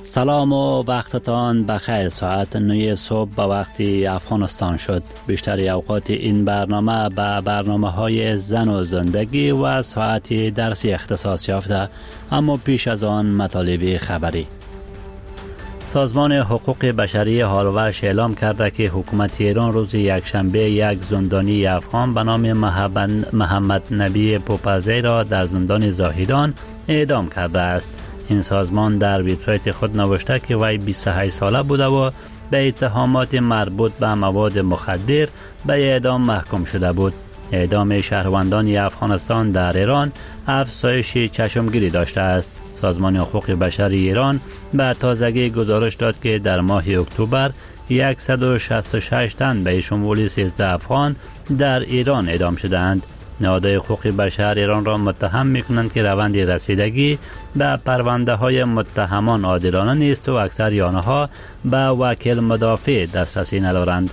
سلام و وقتتان بخیر. ساعت 9 صبح به وقت افغانستان شد. بیشتر اوقات این برنامه به برنامه‌های زن و زندگی و ساعت درسی اختصاص یافته، اما پیش از آن مطالب خبری. سازمان حقوق بشری هالوش اعلام کرده که حکومت ایران روز یکشنبه یک زندانی افغان به نام محمد نبی پوپزی را در زندان زاهدان اعدام کرده است. این سازمان در وبسایت خود نوشته که وی 28 ساله بوده و به اتهامات مربوط به مواد مخدر به اعدام محکوم شده بود. اعدام شهروندان افغانستان در ایران افزایش چشمگیری داشته است. سازمان حقوق بشری ایران به تازگی گزارش داد که در ماه اکتبر 166 تن به شمول 13 افغان در ایران اعدام شدند. نهادهای حقوق بشر ایران را متهم می‌کنند که روند رسیدگی به پرونده های متهمان عادلانه نیست و اکثر آنها به وکیل مدافع دسترسی ندارند.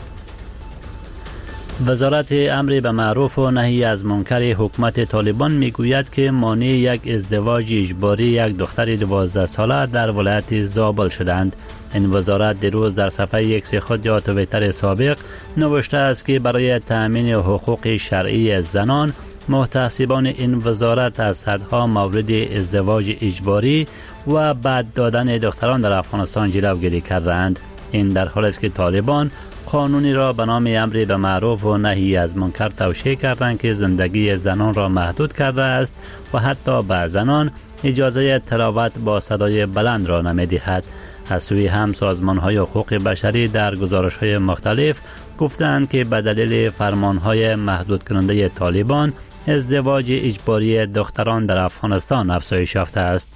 وزارت امر به معروف و نهی از منکر حکومت طالبان میگوید که مانع یک ازدواج اجباری یک دختر 12 ساله در ولایت زابل شدند. این وزارت دیروز در صفحه ایکس خود یا توییتر سابق نوشته است که برای تأمین حقوق شرعی زنان، محتسبان این وزارت از صدها مورد ازدواج اجباری و بعد دادن دختران در افغانستان جلوگیری کردند. این در حالی است که طالبان قانونی را به نام امر به معروف و نهی از منکر توشیح کردند که زندگی زنان را محدود کرده است و حتی به زنان اجازه تلاوت با صدای بلند را نمی‌دهد. از سوی هم سازمان‌های حقوق بشری در گزارش‌های مختلف گفتند که به دلیل فرمان‌های محدود کننده طالبان ازدواج اجباری دختران در افغانستان افزایش یافته است.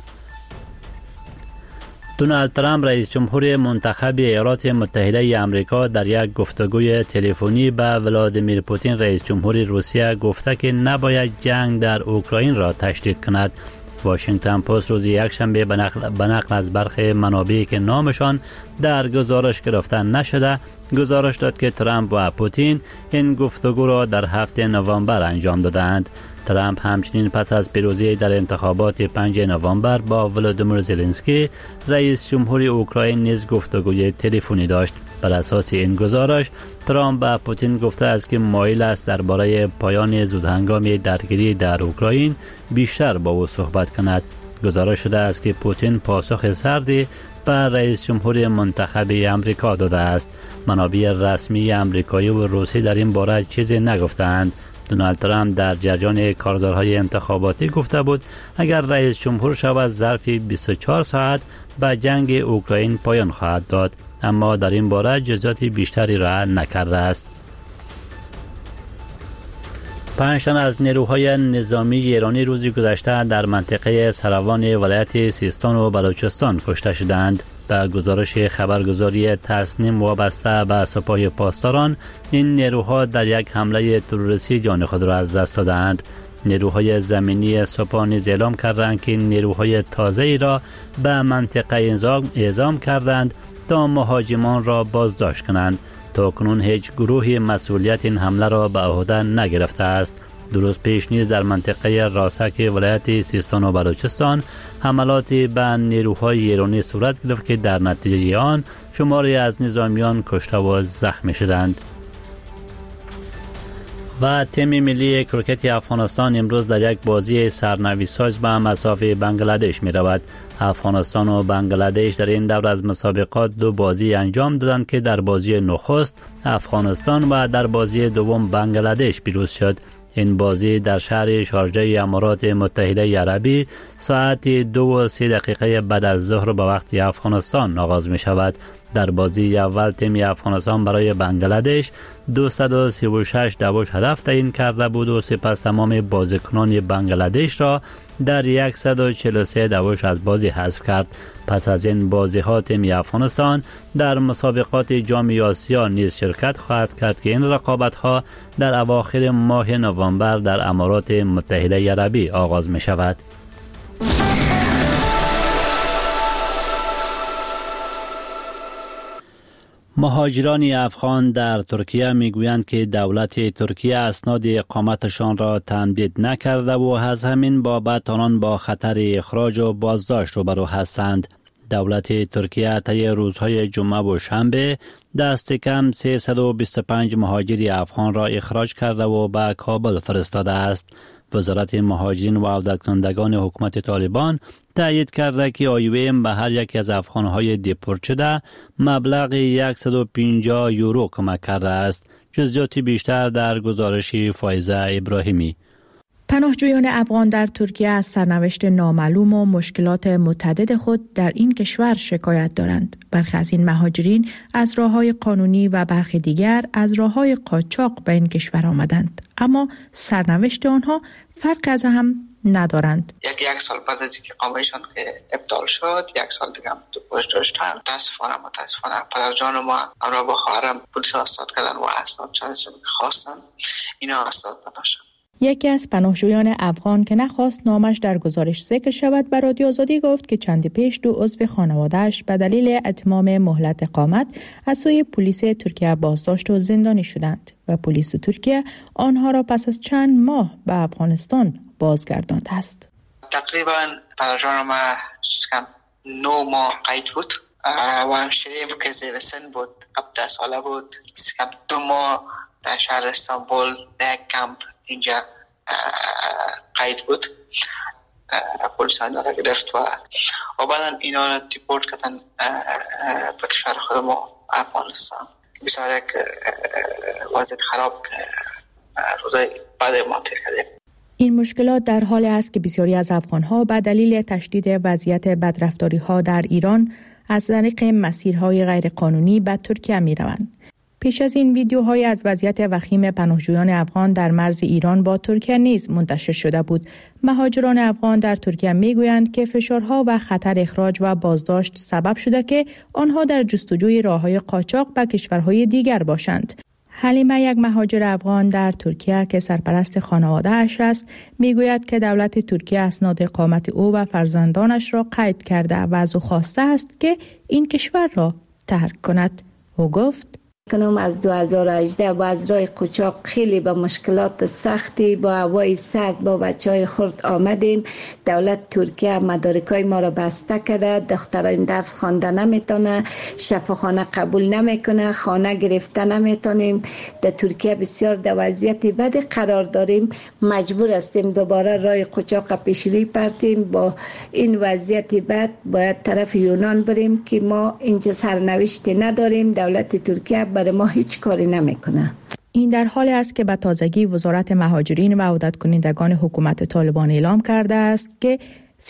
دونالد ترامپ رئیس جمهور منتخب ایالات متحده آمریکا در یک گفتگوی تلفنی به ولادیمیر پوتین رئیس جمهور روسیه گفته که نباید جنگ در اوکراین را تشدید کند. واشنگتن پست روز یکشنبه به نقل از برخی منابعی که نامشان در گزارش گرفته نشده گزارش داد که ترامپ و پوتین این گفتگو را در 7 نوامبر انجام دادند. ترامپ همچنین پس از پیروزی در انتخابات 5 نوامبر با ولادیمیر زلنسکی رئیس جمهور اوکراین نیز گفتگوی تلفنی داشت. بر اساس این گزارش ترامپ به پوتین گفته است که مایل است درباره پایان زودهنگام درگیری در اوکراین بیشتر با او صحبت کند. گزارش شده است که پوتین پاسخ سردی به رئیس جمهور منتخب آمریکا داده است. منابع رسمی آمریکایی و روسی در این باره چیزی نگفتند. دونالد ترامپ در جریان کارزارهای انتخاباتی گفته بود اگر رئیس جمهور شود ظرف 24 ساعت به جنگ اوکراین پایان خواهد داد، اما در این باره جزئیات بیشتری را نکرده است. 5 تن از نیروهای نظامی ایرانی روز گذشته در منطقه سروان ولایت سیستان و بلوچستان کشته شدند. به گزارش خبرگزاری تسنیم وابسته به سپاه پاسداران، این نیروها در یک حمله تروریستی جان خود را از دست دادند. نیروهای زمینی سپاه نیز اعلام کردند که نیروهای تازه‌ای را به منطقه اعزام کردند تا مهاجمان را بازداشت کنند. تا کنون هیچ گروهی مسئولیت این حمله را به عهده نگرفته است. درست پیش نیز در منطقه راسک ولایت سیستان و بلوچستان حملاتی به نیروهای ایرانی صورت گرفت که در نتیجه آن شماری از نظامیان کشته و زخمی شدند. و تیم ملی کرکت افغانستان امروز در یک بازی سرنوشت‌ساز به مسافه بنگلادش می رود. افغانستان و بنگلادش در این دور از مسابقات 2 بازی انجام دادند که در بازی نخست افغانستان و در بازی دوم بنگلادش پیروز شد. این بازی در شهر شارجه امارات متحده عربی ساعت 2:03 بعد از ظهر به وقت افغانستان آغاز می شود. در بازی اول تیم افغانستان برای بنگلادش 236 دبوش هدف تعیین کرده بود و سپس تمام بازیکنان بنگلادش را در 143 دبوش از بازی حذف کرد. پس از این بازی ها تیم افغانستان در مسابقات جام آسیا نیز شرکت خواهد کرد که این رقابت ها در اواخر ماه نوامبر در امارات متحده عربی آغاز می شود. مهاجران افغان در ترکیه میگویند که دولت ترکیه اسناد اقامتشان را تمدید نکرده و از همین بابت آنان با خطر اخراج و بازداشت روبرو هستند. دولت ترکیه طی روزهای جمعه و شنبه دست کم 325 مهاجر افغان را اخراج کرده و به کابل فرستاده است. وزارت مهاجرین و عودت‌کنندگان حکومت طالبان تأیید کرده که IOM به هر یک از افغان‌های دیپورت شده مبلغ 150 یورو کمک کرده است. جزئیات بیشتر در گزارش فائزه ابراهیمی. پناهجویان افغان در ترکیه از سرنوشت نامعلوم و مشکلات متعدد خود در این کشور شکایت دارند. برخی از این مهاجرین از راه‌های قانونی و برخی دیگر از راه‌های قاچاق به این کشور آمدند، اما سرنوشت آنها فرق از هم ندارند. یک سال بعد از اینکه اقامه‌شان که ابطال شد، یک سال دیگه هم تو پشت داشتن. متاسفانه پدرجان ما همراه با خواهرم پلیس اسناد کردن و اسناد چارشون که خواستن اینا اسناد نداشتن. یکی از پناهجویان افغان که نخواست نامش در گزارش ذکر شود به رادیو آزادی گفت که چندی پیش 2 عضو خانواده‌اش به دلیل اتمام مهلت اقامت از سوی پلیس ترکیه بازداشت و زندانی شدند و پلیس ترکیه آنها را پس از چند ماه به افغانستان بازگردانده است. تقریبا پدرجان ما 9 ماه قید بود و همشریم که زیر سن بود، 17 ساله بود. 2 ماه در شهر استانبول در کمپ اینجا قید بود. پلیس اینا را گرفت و بعدا اینا را دیپورت کردن به کشور خود ما افغانستان. بسیار یک وضعیت خراب روزای بعد ما کردیم. این مشکلات در حال است که بسیاری از افغان‌ها به دلیل تشدید وضعیت بدرفتاری‌ها در ایران از طریق مسیرهای غیرقانونی به ترکیه می‌روند. پیش از این ویدیوهای از وضعیت وخیم پناهجویان افغان در مرز ایران با ترکیه نیز منتشر شده بود. مهاجران افغان در ترکیه میگویند که فشارها و خطر اخراج و بازداشت سبب شده که آنها در جستجوی راههای قاچاق به کشورهای دیگر باشند. حلیمه، یک مهاجر افغان در ترکیه که سرپرست خانواده اش است، میگوید که دولت ترکیه اسناد اقامت او و فرزندانش را قید کرده و از او خواسته است که این کشور را ترک کند. او گفت از 2018 با از راه قاچاق خیلی با مشکلات سختی با هوای سرد با بچهای خرد آمدیم. دولت ترکیه مدارکای ما را بسته کرده، دختران درس خوانده نمیتونه، شفاخانه قبول نمیکنه، خانه گرفته نمیتونیم. در ترکیه بسیار در وضعیت بد قرار داریم، مجبور هستیم دوباره راه قاچاق پیشروی پرتیم. با این وضعیت بد باید طرف یونان بریم که ما اینجا سرنوشتی نداریم. دولت ترکیه برای ما هیچ کاری نمیکنه. این در حالی است که به تازگی وزارت مهاجرین و عودت‌کنندگان حکومت طالبان اعلام کرده است که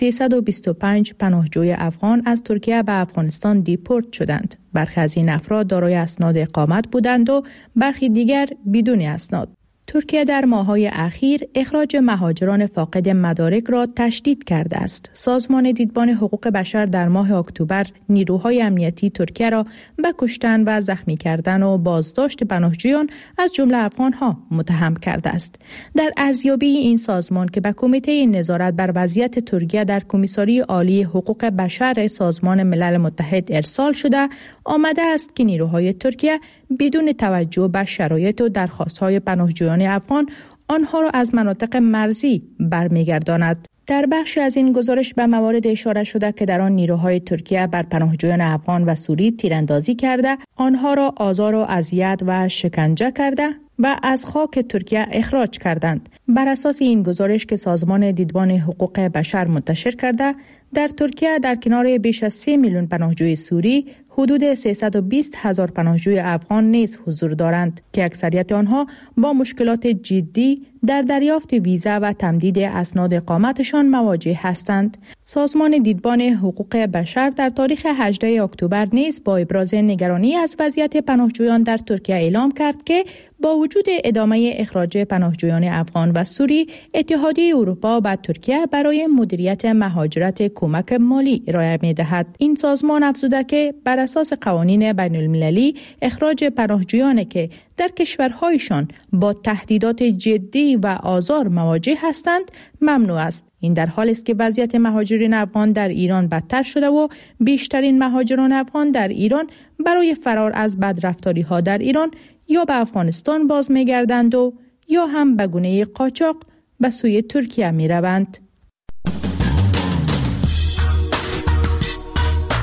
325 پناهجوی افغان از ترکیه به افغانستان دیپورت شدند. برخی از این افراد دارای اسناد اقامت بودند و برخی دیگر بدون اسناد. ترکیه در ماه‌های اخیر اخراج مهاجران فاقد مدارک را تشدید کرده است. سازمان دیدبان حقوق بشر در ماه اکتبر نیروهای امنیتی ترکیه را به کشتن و زخمی کردن و بازداشت پناهجویان از جمله افغان‌ها متهم کرده است. در ارزیابی این سازمان که به کمیته نظارت بر وضعیت ترکیه در کمیساری عالی حقوق بشر سازمان ملل متحد ارسال شده، آمده است که نیروهای ترکیه بدون توجه به شرایط و درخواست‌های پناهجویان افغان آنها را از مناطق مرزی برمیگرداند. در بخشی از این گزارش به موارد اشاره شده که در آن نیروهای ترکیه بر پناهجویان افغان و سوری تیراندازی کرده، آنها را آزار و اذیت و شکنجه کرده و از خاک ترکیه اخراج کردند. بر اساس این گزارش که سازمان دیدبان حقوق بشر منتشر کرده، در ترکیه در کنار بیش از 3 میلیون پناهجوی سوری، حدود 320,000 پناهجوی افغان نیز حضور دارند که اکثریت آنها با مشکلات جدی در دریافت ویزا و تمدید اسناد اقامتشان مواجه هستند. سازمان دیدبان حقوق بشر در تاریخ 18 اکتبر نیز با ابراز نگرانی از وضعیت پناهجویان در ترکیه اعلام کرد که با وجود ادامه اخراج پناهجویان افغان و سوری، اتحادیه اروپا به ترکیه برای مدیریت مهاجرت کمک مالی ارائه می‌دهد. این سازمان افزوده که بر اساس قوانین بین المللی اخراج پناهجویانی که در کشورهایشان با تهدیدات جدی و آزار مواجه هستند ممنوع است. این در حالی است که وضعیت مهاجرین افغان در ایران بدتر شده و بیشترین مهاجران افغان در ایران برای فرار از بدرفتاری‌ها در ایران یا به افغانستان باز می‌گردند و یا هم به گونه قاچاق به سوی ترکیه می‌روند.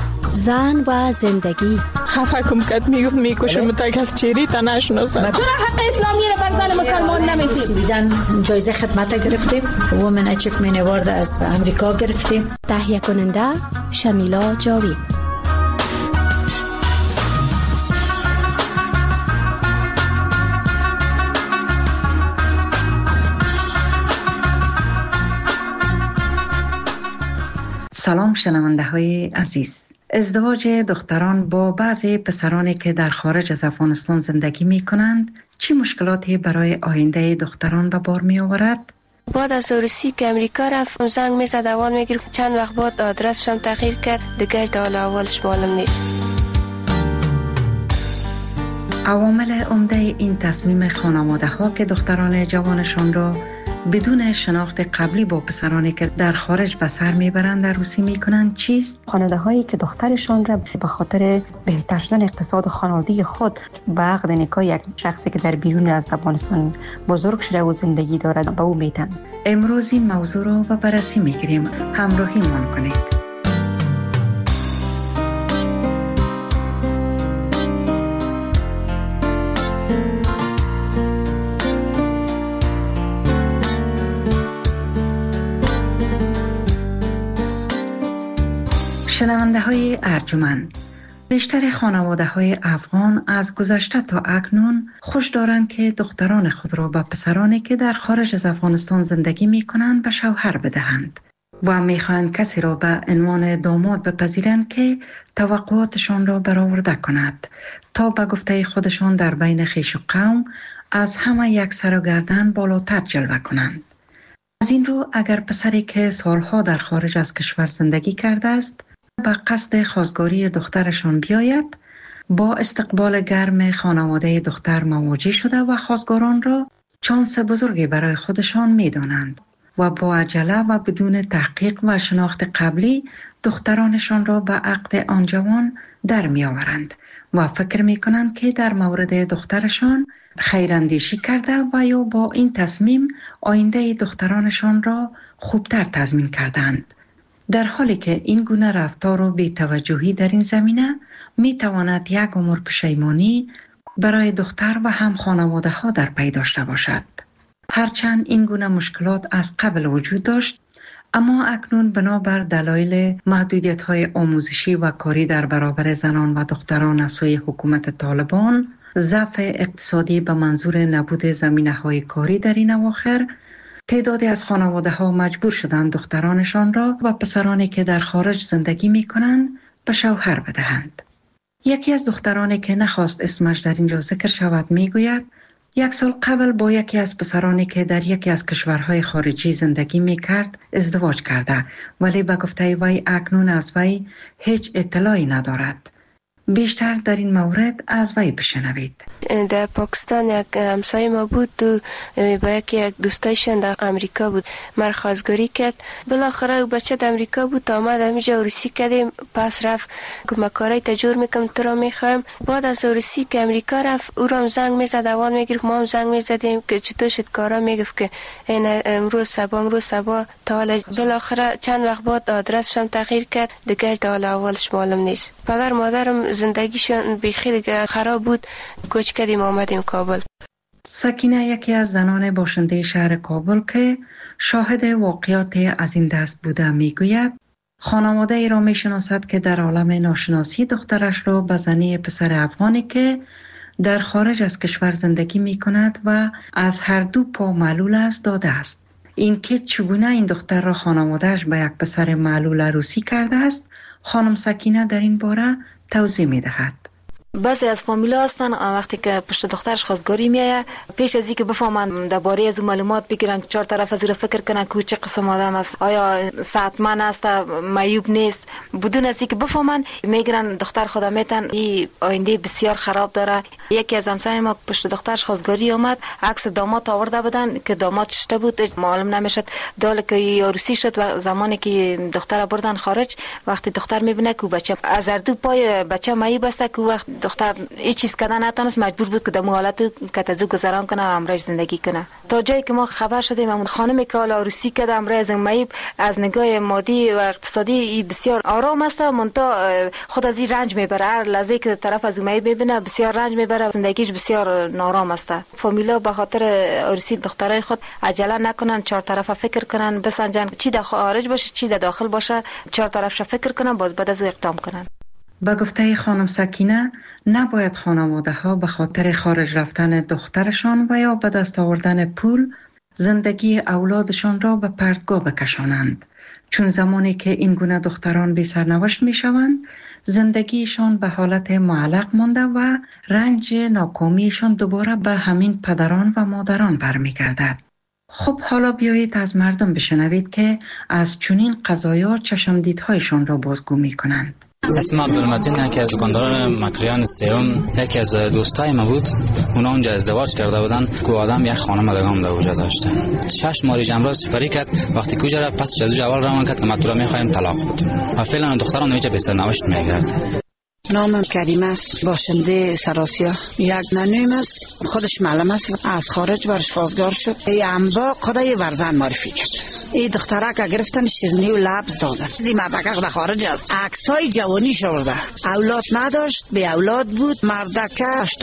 زن و زندگی. خفه کم کد میکشم تا کس چیری تا نشناسد. چرا حق اسلامی رو بر زن مسلمان نمیدیم؟ سویدن جایزه خدمت گرفتیم. وومن اچیومنت اوارد از امریکا گرفتیم. تهیه کننده شمیلا جاوید. سلام شنونده های عزیز. ازدواج دختران با بعضی پسرانی که در خارج از افغانستان زندگی می کنند چه مشکلاتی برای آینده دختران به بار می آورد؟ بعد از روسی که امریکا رفت زنگ می زد اول می گرفت، چند وقت بعد آدرسشم تغییر کرد، دیگه تا حالا اولش معلوم نیست. عوامل عمده این تصمیم خانواده ها که دختران جوانشان را بدون شناخت قبلی با پسرانی که در خارج به سر میبرند عروسی میکنند چیست؟ خانواده هایی که دخترشان را به خاطر بهتر شدن اقتصاد خانوادگی خود به عقد نکاح یک شخصی که در بیرون از افغانستان بزرگ شده و زندگی دارد به او میتن. امروز این موضوع را به بررسی میگیریم. همراهی من کنید. شنونده های ارجمند، بیشتر خانواده های افغان از گذشته تا اکنون خوش دارند که دختران خود را به پسرانی که در خارج از افغانستان زندگی می کنند به شوهر بدهند و می خواهند کسی را به عنوان داماد بپذیرند که توقعاتشان را برآورده کند تا به گفته خودشان در بین خویش و قوم از همه یک سر و گردن بالاتر جلوه کنند. از این رو اگر پسری که سالها در خارج از کشور زندگی کرده است به قصد خواستگاری دخترشان بیاید، با استقبال گرم خانواده دختر مواجه شده و خواستگاران را شانس بزرگی برای خودشان می دانند و با عجله و بدون تحقیق و شناخت قبلی دخترانشان را به عقد آن جوان در می آورند و فکر می کنند که در مورد دخترشان خیراندیشی کرده و یا با این تصمیم آینده دخترانشان را خوبتر تضمین کردند. در حالی که این گونه رفتار و بی‌توجهی در این زمینه می تواند یک عمر پشیمانی برای دختر و هم خانواده ها در پی داشته باشد. هرچند این گونه مشکلات از قبل وجود داشت، اما اکنون بنابر دلایل محدودیت های آموزشی و کاری در برابر زنان و دختران از سوی حکومت طالبان، ضعف اقتصادی به منظور نبود زمینه های کاری در این اواخر، تعدادی از خانواده ها مجبور شدند دخترانشان را و پسرانی که در خارج زندگی می کنند به شوهر بدهند. یکی از دخترانی که نخواست اسمش در اینجا ذکر شود می گوید 1 سال قبل با یکی از پسرانی که در یکی از کشورهای خارجی زندگی می کرد ازدواج کرده، ولی به گفته وی اکنون از وی هیچ اطلاعی ندارد. بیشتر در این مورد از وی بشنوید. در پاکستان یک همسایه ما بود و با یک دوستایشان در امریکا بود، مرخواستگاری کرد. بالاخره او بچه در امریکا بود، آمد همینجا عروسی کردیم. پس رفت که کارای تجور میکنم تو را میخوایم. بعد از عروسی که امریکا رفت او را زنگ میزد، اول میگرفت ما هم زنگ میزدیم که چطور شد کارا، میگفت که این امروز صبح تا حالا. بالاخره چند وقت بعد آدرسشم تغییر کرد، دیگه تا حالا اولش معلوم نیست. پدر مادرم زندگیشون بخیر خراب بود، کوچ کردیم آمدیم کابل. سکینه یکی از زنان باشنده شهر کابل که شاهد واقعات از این دست بوده میگوید خانواده ای را میشناسد که در عالم ناشناسی دخترش را به زنی پسر افغانی که در خارج از کشور زندگی میکند و از هر دو پا معلول است داده است. این که چگونه این دختر را خانوادهش به یک پسر معلول عروسی کرده است، خانم سکینه در این باره توضیح میدهد. بعضی از فامیلا هستن وقتی که پشت دخترش خواستگاری میایه، پیش از اینکه بفهمن درباره از معلومات بگیرن، 4 طرف از این فکر کنن که چه قسم آدم است، آیا صحتمند است، معیوب نیست، بدون از اینکه بفهمن میگیرن دختر خدا میتن. این آینده بسیار خراب داره. یکی از همسایه ما پشت دخترش خواستگاری اومد، عکس داماد آورده بودن که داماد چشته بود، معلوم نمیشد. داله که عروسی شد و زمانی که دختر بردن خارج، وقتی دختر میبینه که بچه از هر دو پای بچه معیوب است، که وقت دختر هیچ چیز کردن نتونست، مجبور بود که در حالت کتازو گذران کنه و امرش زندگی کنه. تا جایی که ما خبر شدیم اون خانمی که حالا عروسی کرده امرای معیب از نگاه مادی و اقتصادی بسیار آرام است، منتها خود از این رنج میبره. هر لحظه که طرف از معیب ببینه بسیار رنج میبره، زندگیش بسیار نارام است. فامیلا به خاطر عروسی دخترای خود عجله نکنن، چهار طرفه فکر کنن، بسنجن چی در خارج باشه چی در داخل باشه، چهار طرفش فکر کنن، باز بعد از اقدام کنن. با گفته خانم سکینه نباید خانواده ها به خاطر خارج رفتن دخترشان و یا به دست آوردن پول زندگی اولادشان را به پرتگاه بکشانند، چون زمانی که این گونه دختران بی سرنوشت می شوند زندگیشان به حالت معلق مانده و رنج ناکامیشان دوباره به همین پدران و مادران برمیگردد. خب حالا بیایید از مردم بشنوید که از چنین قضایا چشمدیدهایشان را بازگو می کنند. اسم عبدالمتین یکی از دکانداران مکریان سیوم، یکی از دوستای ما بود. اونا اونجا ازدواج کرده بودن که آدم یک خانم دگام در اونجا داشته. 6 ماه جمراز سپری کرد. وقتی کجا رفت پس جزو جوال روان کرد که ما تو را میخوایم طلاق بدیم و فعلا دختران نمیشه به سرنوشت میگرده. نامم کریم است، باشنده سراسیا. یک ننویم است، خودش معلم است، از خارج برش بازگار شد. ای انبا خدای ورزن معرفی کرد. ای دختره که گرفتن شیرینی و لبز دادن. دی مردکه در خارج است، عکسای جوانی شورده. اولاد نداشت، بی اولاد بود. مردکه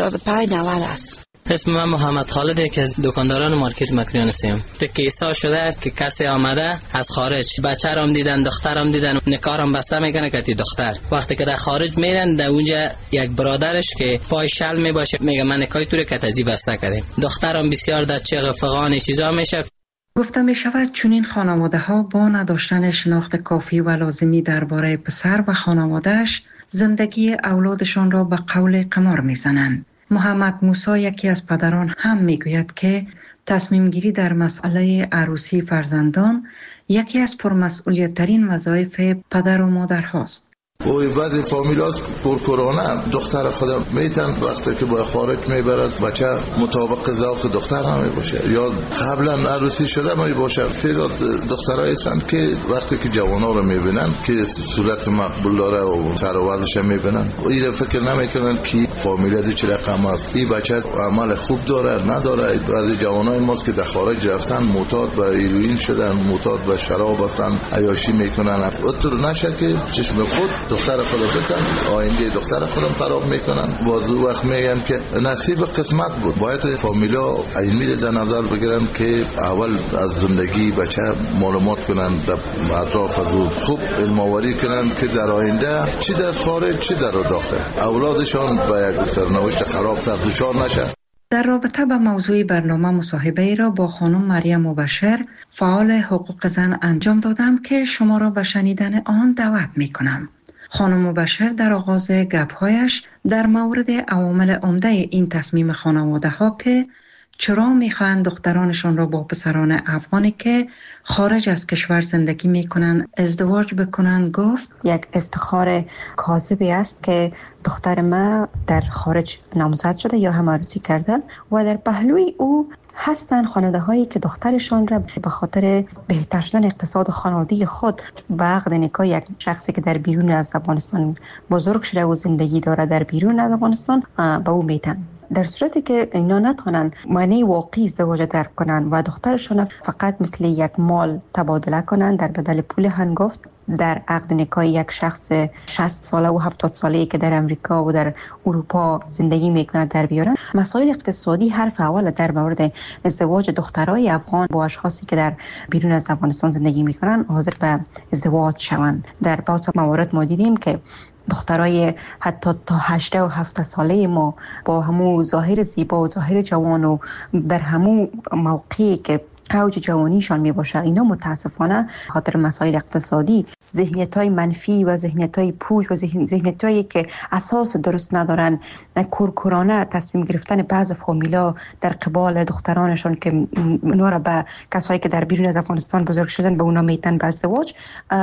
85-90 است. اسم من محمد خالده که دکانداران مارکت مکریان سیم. کیسا شده که کسی آمده از خارج بچه‌رم دیدن، دخترم دیدن، نکارم بسته میکنه که دختر. وقتی که در خارج میرن در اونجا یک برادرش که پای شل میباشه میگه من نکای تو رو کتازی بسته کردیم. دخترم بسیار در چغ فغان چیزا میشه. گفته می شود چنین خانواده ها با نداشتن شناخت کافی و لازمی درباره پسر و خانوادهش زندگی اولادشان را به قول قمار میزنند. محمد موسی یکی از پدران هم میگوید که تصمیم گیری در مسئله عروسی فرزندان یکی از پرمسئولیت ترین وظایف پدر و مادر هاست. اوی بعد فامیلاس پرکورانه دختر خودم میتن وقتی که با خارج میبرد بچه مطابق ذوق دختر هم باشه یا قبلا عروسی شده می باشه. تعداد دخترایی هستند که وقتی که جوانا رو میبینن که صورت مقبول داره و سر و وضعش میبینن این فکر نمیکنن که فامیلا چه رقم است، این بچه عمل خوب داره نداره. بعضی جوانای ماست که در خارج رفتن معتاد به هیروئین شدن، معتاد به شراب هستن، عیاشی میکنن. اطور نشه که چشم خود دختر خودم بتن آینده دختر خودم خراب میکنن. بازو وقت میگن که نصیب قسمت بود. باید فامیلا علمی در نظر بگیرن که اول از زندگی بچه معلومات کنن، در اطراف از او خوب علم آوری کنن که در آینده چی در خارج چی در داخل اولادشان با یک سرنوشت خراب تر دچار نشه. در رابطه با موضوع برنامه مصاحبه ای را با خانم مریم مبشر فعال حقوق زن انجام دادم که شما را به شنیدن آن دعوت می کنم. خانم مبشر در آغاز گپ‌هایش در مورد عوامل عمده این تصمیم خانواده ها که چرا میخواهند دخترانشان را با پسران افغانی که خارج از کشور زندگی میکنن ازدواج بکنن گفت یک افتخار کاذبی است که دختر ما در خارج نامزد شده یا هم عروسی کرده و در پهلوی او هستن خانواده هایی که دخترشان را به خاطر بهتر شدن اقتصاد خانوادگی خود به عقد نکاح یک شخصی که در بیرون از افغانستان بزرگ شده و زندگی داره در بیرون از افغانستان به او میتن. در صورتی که اینا نتونن معنی واقعی ازدواج درک کنن و دخترشان فقط مثل یک مال تبادله کنن در بدل پول هنگفت در عقد نکاح یک شخص 60 ساله و 70 ساله‌ای که در امریکا و در اروپا زندگی میکنه در بیارن، مسائل اقتصادی حرف اول در مورد ازدواج دخترای افغان با اشخاصی که در بیرون از افغانستان زندگی میکنن حاضر به ازدواج شوند. در بعضی موارد ما دیدیم که دخترای حتی تا 18 و 17 ساله ما با همو ظاهر زیبا و ظاهر جوان و در همو موقعی که اوج جوانیشان می باشه، اینا متاسفانه خاطر مسائل اقتصادی ذهنیت‌های منفی و ذهنیت‌های پوچ و ذهنیت‌هایی که اساس درست ندارن کورکورانه تصمیم گرفتن بعض فامیلا در قبال دخترانشان که اونا را به کسایی که در بیرون از افغانستان بزرگ شدن به اونا میتن به ازدواج،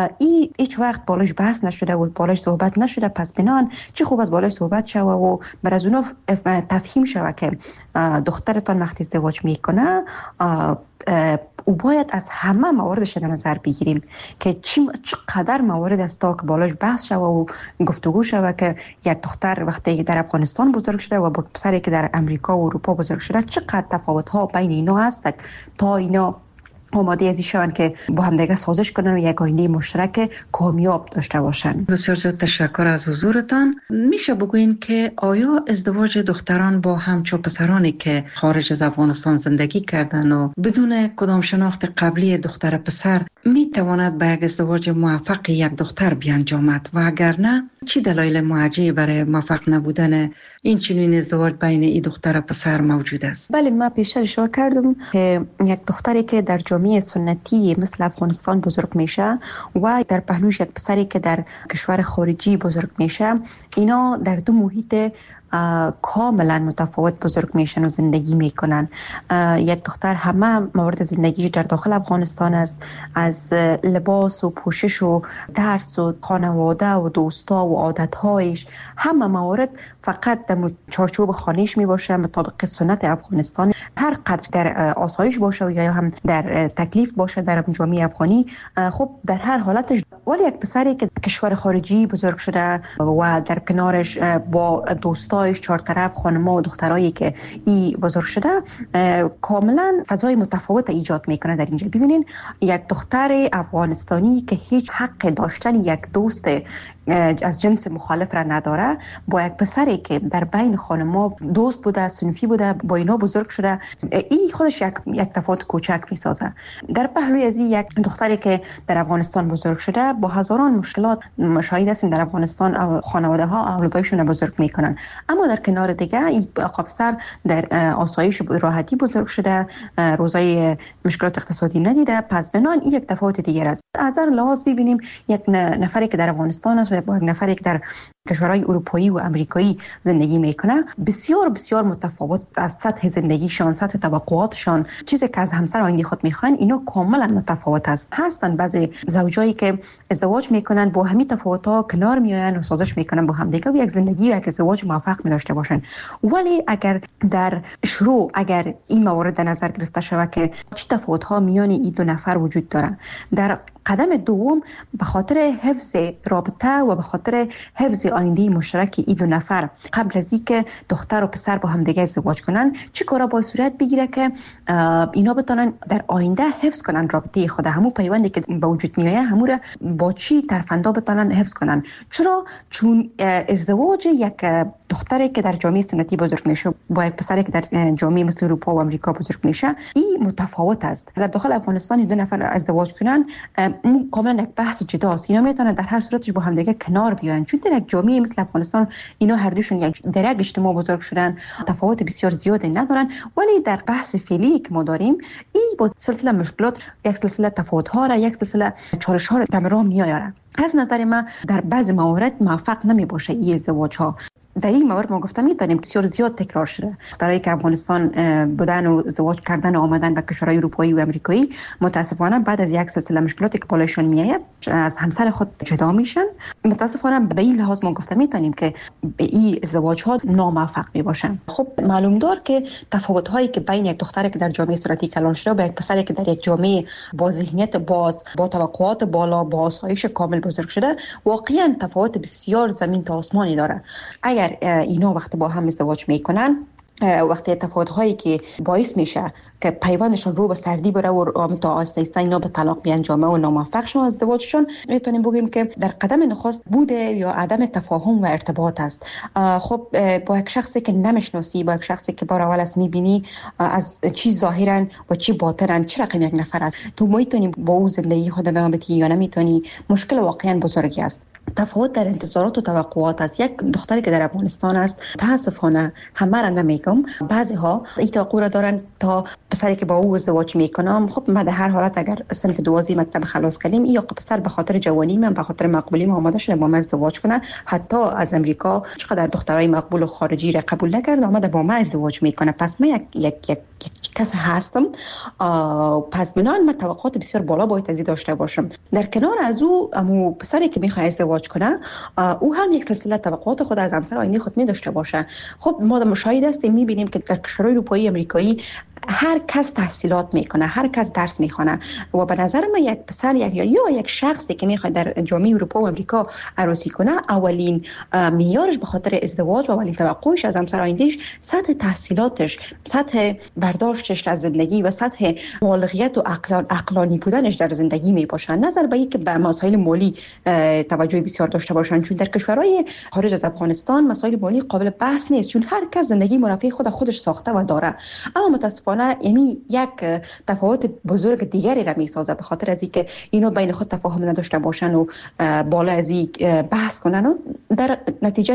هیچ وقت بالاش بحث نشده و بالاش صحبت نشده. پس بنان چه خوب از بالاش صحبت شوه و بر از اونا تفهیم شوه که دخترتان وقتی ازدواج میکنه و باید از همه مواردش در نظر بگیریم که چقدر موارد است تا که بالاش بحث شود و گفتگو شود که یک دختر وقتی در افغانستان بزرگ شده و با پسری که در امریکا و اروپا بزرگ شده چقدر تفاوت ها بین اینا هست تا اینا آماده ازی شوند که با هم دیگه سازش کنن و یک آینده مشترک کامیاب داشته باشن. بسیار زیاد تشکر از حضورتان. میشه بگوین که آیا ازدواج دختران با همچو پسرانی که خارج از افغانستان زندگی کردن و بدون کدام شناخت قبلی دختر پسر میتواند به یک ازدواج موفق یک دختر بیانجامد و اگر نه چی دلایل معجزه‌ای برای موفق نبودن این چنین ازدواج بین این دختر و پسر موجود است؟ بله، من پیشتر اشاره کردم که یک دختری که در جامعه سنتی مثل افغانستان بزرگ میشه و در پهلوش یک پسری که در کشور خارجی بزرگ میشه، اینا در دو محیط کاملا متفاوت بزرگ میشن و زندگی میکنن. یک دختر همه موارد زندگیش در داخل افغانستان است، از لباس و پوشش و درس و خانواده و دوستا و عادتهایش، همه موارد فقط در چارچوب خانهش میباشه مطابق سنت افغانستان. هر قدر در آسایش باشه و یا هم در تکلیف باشه در جامعه افغانی، خب در هر حالتش. ولی یک پسری که کشور خارجی بزرگ شده و در کنارش با دوستایش چهار طرف خانم‌ها و دخترایی که ای بزرگ شده، کاملا فضای متفاوت ایجاد میکنه. در اینجا ببینین یک دختر افغانستانی که هیچ حق داشتن یک دوست از جنس مخالف را نداره، با یک پسری که در بین خانم‌ها دوست بوده، صنفی بوده، با اینا بزرگ شده، این خودش یک تفاوت کوچک میسازه. در پهلوی از یک دختری که در افغانستان بزرگ شده، با هزاران مشکلات شاهد هستیم در افغانستان خانواده ها اولادایشون بزرگ میکنن، اما در کنار دیگه این پسر در آسایش راحتی بزرگ شده، روزای مشکلات اقتصادی ندیده. پس بنان این یک تفاوت دیگر است. از هر لحاظ ببینیم یک نفری که در افغانستان است و با یک نفری که در کشورهای اروپایی و امریکایی زندگی میکنه، بسیار بسیار متفاوت از سطح زندگیشان، سطح توقعاتشان، چیزی که از همسر آینده خود میخوان، اینا کاملا متفاوت است. هستن بعضی زوجایی که ازدواج میکنن با همین تفاوت‌ها کنار میآیند و سازش میکنن با هم دیگه و یک زندگی و یک ازدواج موفق داشته باشن. ولی اگر در شروع اگر این موارد در نظر گرفته شود که چه تفاوت‌ها میان این دو نفر وجود داره، در قدم دوم به خاطر حفظ رابطه و به خاطر حفظ آینده مشترک این دو نفر قبل از اینکه دختر و پسر با هم دیگه ازدواج کنن، چه کارا باید صورت بگیره که اینا بتونن در آینده حفظ کنن رابطه خود، همو پیوندی که به وجود میاد همو را با چی طرفندا بتونن حفظ کنن. چون ازدواج یک دختری که در جامعه سنتی بزرگ میشه با یک پسری که در جامعه مثل اروپا و امریکا بزرگ میشه، این متفاوت است. در داخل افغانستان دو نفر ازدواج کنن کاملا یک بحث جداست. اینا میتونن در هر صورتش با هم دیگه کنار بیان، چون در یک جامعه مثل افغانستان اینا هر دوشون یک درک اجتماع بزرگ شدن، تفاوت بسیار زیادی ندارن. ولی در بحث فعلی که ما داریم، این با سلسله مشکلات، یک سلسله تفاوت ها را، یک سلسله چالش ها را در راه میآورد. از نظر من در بعض موارد موفق نمی باشه این ازدواج ها. در این مورد ما گفتم می‌دانیم بسیار زیاد تکرار شده. دخترایی که افغانستان بودن و ازدواج کردن و آمدن به کشورهای اروپایی و امریکایی، متاسفانه بعد از یک سلسله مشکلاتی که بالایشون میاد از همسر خود جدا میشن. متاسفانه به این لحاظ ما گفتم می‌دانیم که این ازدواج ها ناموفق میباشن. خب معلوم دار که تفاوت هایی که بین یک دختری که در جامعه سنتی کلان شده و یک پسری که در یک جامعه با ذهنیت باز، با توقعات بالا، با آسایش کامل بزرگ شده، واقعا تفاوت بسیار زمین تا آسمانی داره. اگر اینا وقتی با هم ازدواج میکنن، وقتی تفاوت هایی که باعث میشه که پیوندشون رو به سردی بره و تا آهسته اینا به طلاق بیانجامه و ناموفق شون ازدواجشون، میتونیم بگیم که در قدم نخست بوده یا عدم تفاهم و ارتباط است. خب با یک شخصی که نمیشناسی، با یک شخصی که بار اول است میبینی از چی ظاهرن و چی باطنن، چه رقم یک نفر است، تو میتونی با او زندگی خود ادامه بدی یا نمیتونی، مشکل واقعا بزرگی است. تفاوت در انتظارات و توقعات است. یک دختری که در افغانستان است، متاسفانه همه را نمیگم، بعضی ها این توقع را دارن تا پسری که با او ازدواج میکنم، خب من در هر حالت اگر صنف 12 مکتب خلاص کردیم، یا پسر به خاطر جوانی من، به خاطر مقبولی ما آمده شده با من ازدواج کنه، حتی از امریکا چقدر دخترای مقبول و خارجی را قبول نکرد، آمده با من ازدواج میکنه. پس من یک کس هستم، پس بنان من توقعات بسیار بالا باید از این داشته باشم. در کنار از او امو پسری که میخواد ازدواج کنه، او هم یک سلسله توقعات خود از همسر آینده خود می داشته باشه. خب ما مشاهده هستیم، میبینیم که در کشورهای اروپایی، امریکایی هر کس تحصیلات میکنه، هر کس درس میخونه و به نظر من یک پسر یا یک شخصی که میخواد در جامعه اروپا و امریکا عروسی کنه، اولین معیارش به خاطر ازدواج و اولین توقعش از همسر آیندهش سطح تحصیلاتش، سطح برداشتش از زندگی و سطح بالغیت و عقلانی بودنش در زندگی میباشن، نظر به اینکه به مسائل مالی توجه بسیار داشته باشن، چون در کشورهای خارج از افغانستان مسائل مالی قابل بحث نیست، چون هر کس زندگی مرفه خودش ساخته و داره. اما متاسفانه یعنی یک تفاوت بزرگ دیگری را میسازه به خاطر از اینکه اینا بین خود تفاهم نداشته باشن و بالا از این بحث کنن و در نتیجه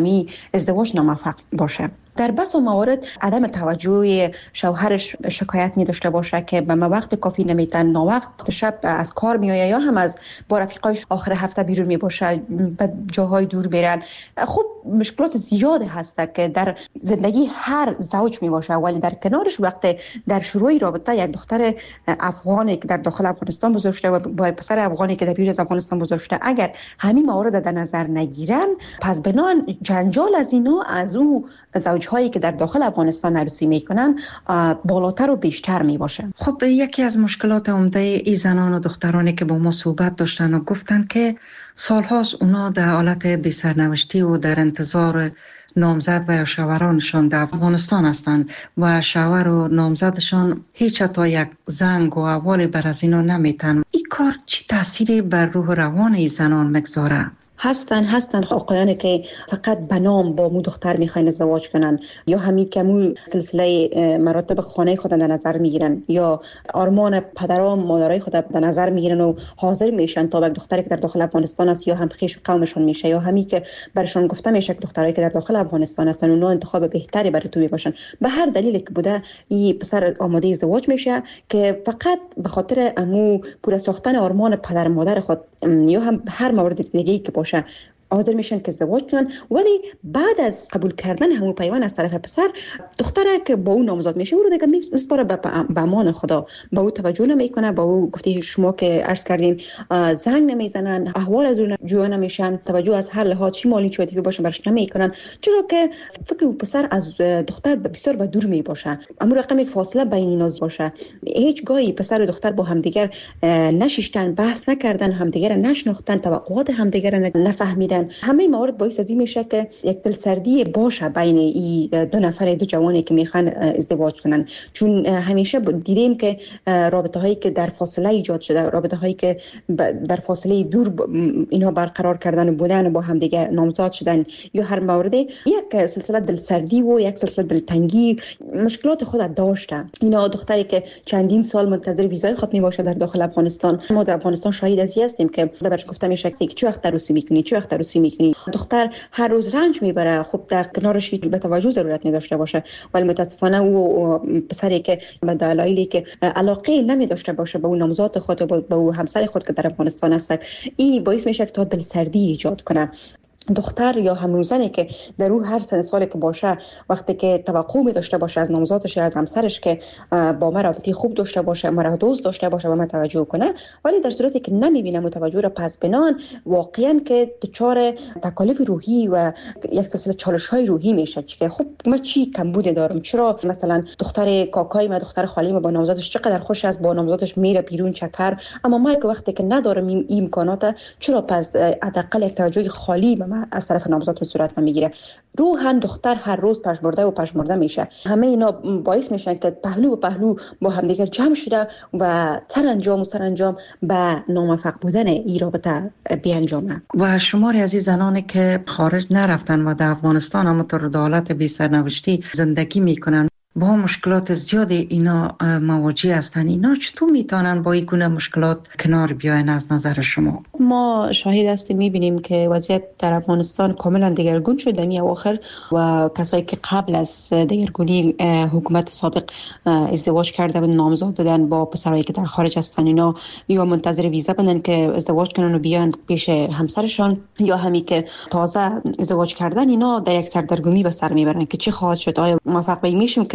ازدواج ناموفق باشه. در بس و موارد عدم توجه شوهرش شکایت می داشته باشه که به وقت کافی نمیتن، ناوقت شب از کار میآید یا هم از با رفیقایش آخر هفته بیرون می باشه، به جاهای دور میرن. خب مشکلات زیاده هست که در زندگی هر زوج می باشه، ولی در کنارش وقت در شروع رابطه یک دختر افغانی که در داخل افغانستان بزرگ شده و با پسر افغانی که در بیرون از افغانستان بزرگ شده، اگر همین موارد در نظر نگیرن، پس بنان جنجال از اینا از او زوجهایی که در داخل افغانستان عروسی میکنن بالاتر و بیشتر میباشه. خب یکی از مشکلات عمده ای زنان و دخترانی که با ما صحبت داشتن و گفتن که سالهاست اونا در حالت بی سرنوشتی و در انتظار نامزد و یا شوهرانشان در افغانستان هستند و شوهر و نامزدشان هیچ تا یک زنگ و احوالی بر از اینا نمیتن. این کار چی تأثیری بر روح روان ای زنان مگذاره؟ هستن آقایانی که فقط به نام با مو دختر میخواین ازدواج کنن، یا همین که مو سلسله مراتب خانه خود در نظر میگیرن، یا آرمان پدران مادرای خود در نظر میگیرن و حاضر میشن تا یک دختری که در داخل افغانستان است یا هم خویش قومشون میشه، یا همین که برشون گفته میشه که دخترایی که در داخل افغانستان هستن اونا انتخاب بهتری برای تو میباشن. به هر دلیلی که بوده این پسر آماده ازدواج میشه که فقط به خاطر امو پورا ساختن آرمان پدر مادر خود یا هم هر مورد دیگه‌ای که باشه حاضر میشن که ازدواج کنن. ولی بعد از قبول کردن همون پیوند از طرف پسر، دختره که با اون نامزد میشه او رو دیگه میسپاره به امان خدا، با او توجه نمیکنه، با او گفتی شما که عرض کردین زنگ نمیزنن، احوال از اون جویا نمیشن، توجه از هر لحاظ چی مالی چی عاطفی باشه برش نمیکنن، چرا که فکر پسر از دختر بسیار به دور میباشه، اما رقم یک فاصله بین اینا باشه. هیچ گاهی پسر و دختر با همدیگر نشیشتن، بحث نکردن، همدیگر نشناختن، توقعات همدیگر نفهمیدن. همه موارد باعث از این میشه که یک دلسردی باشه بین این دو نفر، دو جوانی که میخوان ازدواج کنن، چون همیشه دیدیم که رابطه هایی که در فاصله ایجاد شده، رابطه هایی که در فاصله دور اینها برقرار کردن و بودن با هم دیگه نامزد شدن، یا هر مورد یک سلسله دلسردی و یک سلسله دلتنگی مشکلات خود داشته. اینا دختری که چندین سال منتظر ویزای خود میباشه در داخل افغانستان، ما در افغانستان شاهد از هستیم که درش گفته میشه که چه وقت عروسی میکنی، چه وقت عروسی میکنی. دختر هر روز رنج میبره، خب در کنارش به توجه ضرورت نداشته باشه، ولی متاسفانه او پسری که به دلایلی که علاقه نمی داشته باشه به اون نامزد خود و به او همسر خود که در افغانستان است، این باعث میشه که تا دلسردی ایجاد کنه. دختر یا همروزنی که در او هر سن سالی که باشه، وقتی که توقع می داشته باشه از نامزدش از همسرش که با من رابطه خوب داشته باشه، مرا دوست داشته باشه، به من توجه کنه، ولی در صورتی که نمیبینه متوجه را، پس بنان واقعا که دچار تکالیف روحی و یک سلسله چالش‌های روحی میشه که خب من چی کمبود دارم، چرا مثلا دختر کاکای من، دختر خالی من با نامزدش چقدر خوش است، با نامزدش میره بیرون چکر، اما ما که وقتی که ندارم این امکانات، چرا پس حداقل یک توجه خالی از طرف نامزد صورت نمیگیره. روحاً دختر هر روز پشمرده میشه. همه اینا باعث میشن که پهلو و پهلو با همدیگر جمع شده و سرانجام به ناموفق بودن این رابطه بیانجامه. و شماری از این زنانی که خارج نرفتن و در افغانستان اما در حالت بی سرنوشتی زندگی میکنن، با مشکلات زیادی اینا مواجه هستن، اینا چطور میتونن با این گونه مشکلات کنار بیاین از نظر شما؟ ما شاهد هستیم، میبینیم که وضعیت در افغانستان کاملا دگرگون شده می اواخر و کسایی که قبل از دگرگونی حکومت سابق ازدواج کرده و نامزد بودن با پسرایی که در خارج هستن، اینا یا منتظر ویزا بودن که ازدواج کنن و بیان پیش همسرشان، یا همی که تازه ازدواج کردن، اینا در یک سردرگمی به سر میبرن که چی خواهد شد. آیا موفق میشیم که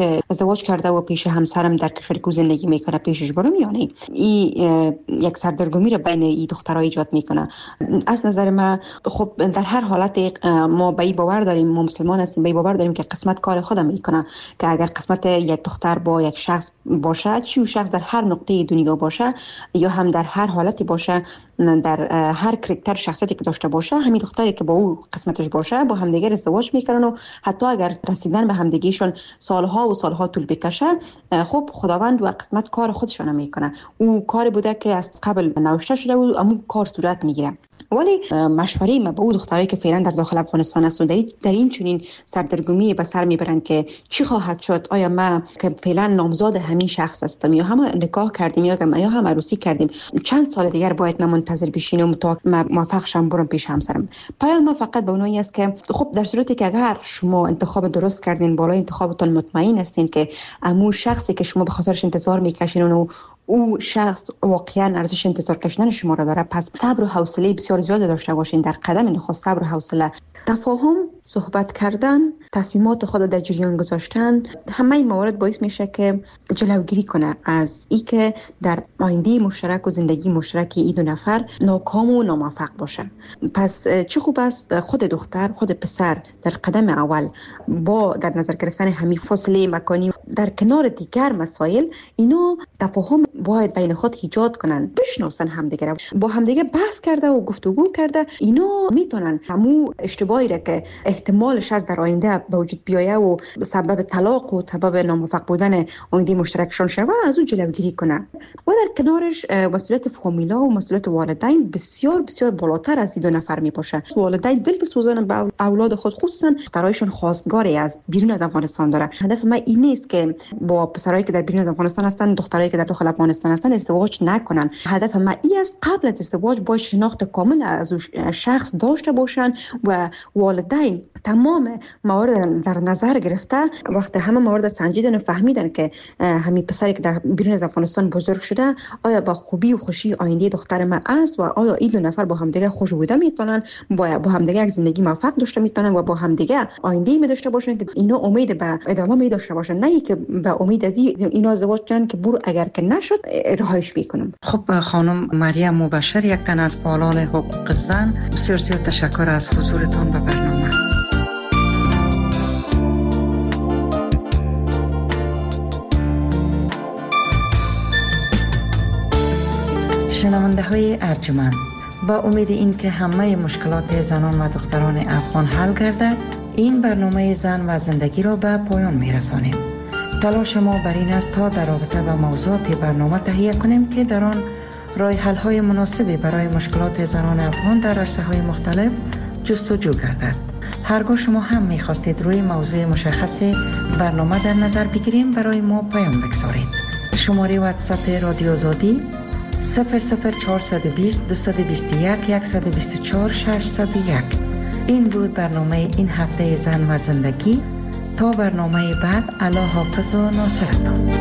که ازدواج کرده و پیش همسرم در کشوری که زندگی میکنه پیشش برم یا نه. این یک سردرگمی را بین این دخترها ایجاد میکنه. از نظر من خب در هر حالت ما به این باور داریم، ما مسلمان هستیم، به این باور داریم که قسمت کار خودم میکنه، که اگر قسمت یک دختر با یک شخص باشه، چی شخص در هر نقطه دنیا باشه یا هم در هر حالتی باشه، در هر کاراکتر شخصیتی که داشته باشه، همین دختری که با او قسمتش باشه با همدیگر ازدواج میکنن و حتی اگر رسیدن به همدیگیشون سالها و سالها طول بکشه، خب خداوند و قسمت کار خودشون میکنه. او کار بوده که از قبل نوشته شده و اما کار صورت میگیره. ولی مشوره ما به او دخترایی که فعلا در داخل افغانستان هستند در این چنین سردرگمی به سر میبرند که چی خواهد شد، آیا ما که فعلا نامزاد همین شخص هستم یا هم نکاح کردیم یا هم عروسی کردیم، چند سال دیگر باید ما منتظر بشینم تا موفق شم برم پیش همسرم. پیام ما فقط به اونایی است که خب در صورتی که اگر شما انتخاب درست کردین، بالای انتخابتون مطمئن هستین که امو شخصی که شما به خاطرش انتظار میکشین و او شخص واقعا ارزش انتظار کشیدن شما را داره، پس صبر و حوصله بسیار زیاد داشته باشین. در قدم نخست صبر و حوصله، تفاهم، صحبت کردن، تصمیمات خود در جریان گذاشتن، همه این موارد باعث میشه که جلوگیری کنه از این که در آینده مشترک و زندگی مشترک این دو نفر ناکام و ناموفق باشه. پس چه خوب است خود دختر، خود پسر در قدم اول با در نظر گرفتن همین فاصله مکانی در کنار دیگر مسائل، اینو تفاهم باید بین خود ایجاد کنن، بشناسن همدیگه، با همدیگه بحث کرده و گفتگو کرده، اینو میتونن همو اشتباهی را که احتمالش از در آینده به وجود بیایه و سبب طلاق و سبب ناموفق بودن آینده مشترکشان شود از اون جلوگیری کنه. و در کنارش مسئولیت فامیلا و مسئولیت والدین بسیار بسیار بالاتر از این دو نفر می باشه. والدین دل بسوزن به اولاد خود، خصوصا دخترایشون خواستگاری از بیرون از افغانستان داره. هدف من این نیست که با پسرایی که در بیرون از افغانستان هستن، دخترایی که در داخل افغانستان هستن ازدواج نکنن. هدف من این است قبل از ازدواج با شناخت کامل از شخص داشته باشن و والدین تمام موارد در نظر گرفته، وقتی همه موارد سنجیدن و فهمیدن که همین پسری که در بیرون از افغانستان بزرگ شده آیا با خوبی و خوشی آینده دختر ما است و آیا این دو نفر با همدیگه خوش بوده میتونن، با همدیگه یک زندگی موفق داشته میتونن و با همدیگه آینده می داشته باشن که اینا امید به ادامه می داشته باشن، نه که به امید از اینا ازدواج کنن که برو اگر که نشد رهایش میکنم. خب خانم مریم مبشر، یک تن از فعالان حقوق زن، بسیار زیاد تشکر از حضورتان به برنامه. شنونده های ارجمند، با امید این که همه مشکلات زنان و دختران افغان حل گردد، این برنامه زن و زندگی را به پایان می رسانیم. تلاش ما بر این است تا در رابطه با موضوعات برنامه تهیه کنیم که در آن راه حل های مناسبی برای مشکلات زنان افغان در عرصه های مختلف جستجو گردد. هرگاه شما هم می خواستید روی موضوع مشخص برنامه در نظر بگیریم، برای ما پیام بگذارید. شماره واتساپ رادیو آزادی 00420 221 124 601. این بود برنامه این هفته زن و زندگی. تا برنامه بعد، الله حافظ و ناصرتان.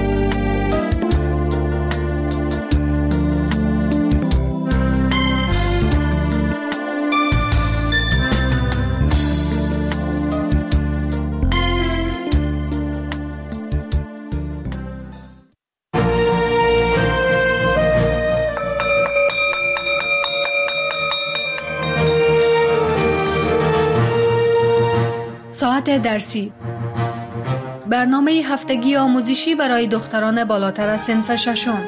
ساعت درسی، برنامه هفتگی آموزشی برای دختران بالاتر از صنف ششم.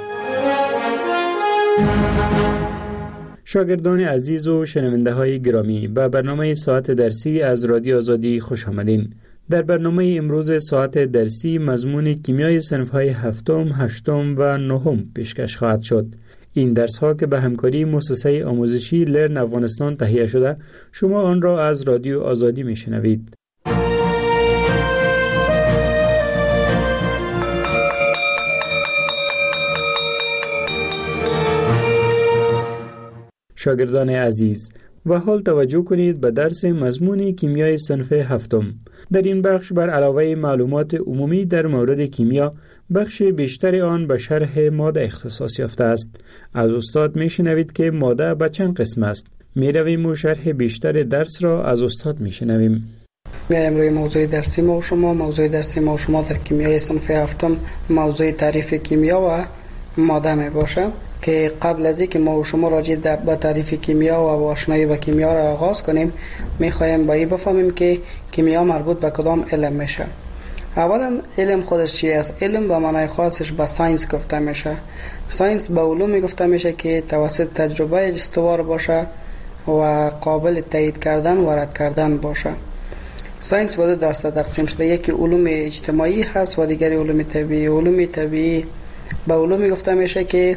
شاگردان عزیز و شنونده های گرامی، به برنامه ساعت درسی از رادیو آزادی خوش آمدین. در برنامه امروز ساعت درسی مضمون کیمیای صنف های هفتم، هشتم و نهم پیشکش خواهد شد. این درس ها که به همکاری مؤسسه آموزشی لرن افغانستان تهیه شده، شما آن را از رادیو آزادی میشنوید. شاگردان عزیز، و حال توجه کنید به درس مضمون کیمیای صنف هفتم. در این بخش بر علاوه معلومات عمومی در مورد کیمیا، بخش بیشتر آن به شرح ماده اختصاص یافته است. از استاد میشنوید که ماده به چند قسم است. میرویم و شرح بیشتر درس را از استاد میشنویم. میایم روی موضوع درسی ما و شما. موضوع درسی ما و شما در کیمیای صنف هفتم موضوع تعریف کیمیا و ماده می باشه که قبل از اینکه ما و شما راجع به تعریف کیمیا و آشنایی با کیمیا را آغاز کنیم میخوایم با این بفهمیم که کیمیا مربوط به کدام علم میشه. اولا علم خودش چی است؟ علم به معنای خاصش به ساینس گفته میشه. ساینس به علومی گفته میشه که توسط تجربه استوار باشه و قابل تایید کردن و رد کردن باشه. ساینس به دو دسته تقسیم شده، یکی علوم اجتماعی هست و دیگری علوم طبیعی. علوم طبیعی به علومی گفته میشه که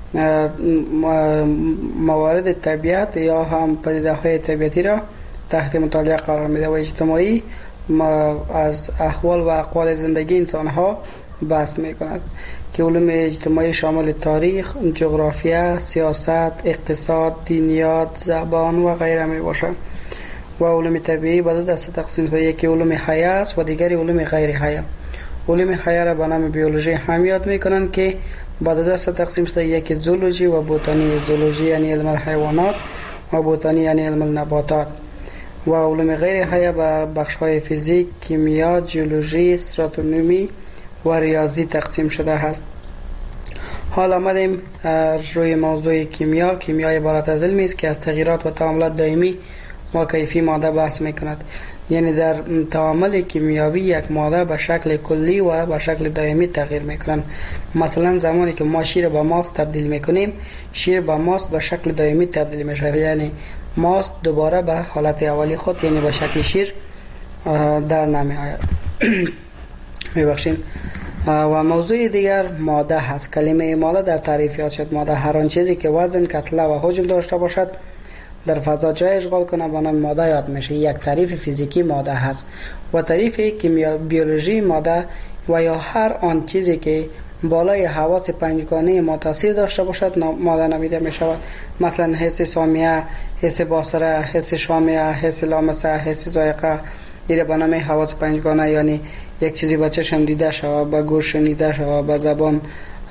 موارد طبیعت یا هم پدیده های طبیعتی را تحت مطالعه قرار میده و اجتماعی از احوال و اقوال زندگی انسان ها بحث میکند که علوم اجتماعی شامل تاریخ، جغرافیا، سیاست، اقتصاد، دینیات، زبان و غیره می باشه. و علوم طبیعی به دو دسته تقسیم شده، یکی علوم حیه است و دیگری علوم غیر حیه. علوم حیه را به نام بیولوژی هم یاد میکنند که به دو دسته تقسیم شده، یکی زولوژی و بوتانی. زولوژی یعنی علم الحیوانات و بوتانی یعنی علم النباتات. و علوم غیر حیه به بخش‌های فیزیک، کیمیا، جیولوژی، استراتومی و ریاضی تقسیم شده است. حال آمدیم روی موضوع کیمیا. کیمیا عبارت از علمی است که از تغییرات و تعاملات دائمی و کیفی ماده بحث میکند. یعنی در تعامل کیمیاوی یک ماده به شکل کلی و به شکل دائمی تغییر میکنند. مثلا زمانی که ما شیر به ماست تبدیل میکنیم، شیر به ماست به شکل دائمی تبدیل میشه، یعنی ماست دوباره به حالت اولی خود یعنی به شکل شیر در نمی آید. میبخشید. و موضوع دیگر ماده هست. کلمه ماده در تعریف یاد شد. ماده هر آن چیزی که وزن، کتله و حجم داشته باشد در فضا جای اشغال کنه به نام ماده یاد میشه. یک تعریف فیزیکی ماده هست. و تعریف کیمیا بیولوژی ماده و یا هر آن چیزی که بالای حواس پنجگانه ما تاثیر داشته باشد ماده نامیده می شود. مثلا حس سامیه، حس بصره، حس شامه، حس لامسه، حس ذائقه. این به نام حواس پنجگانه، یعنی یک چیزی با چشم دیده شود، با گوش شنیده شود، با زبان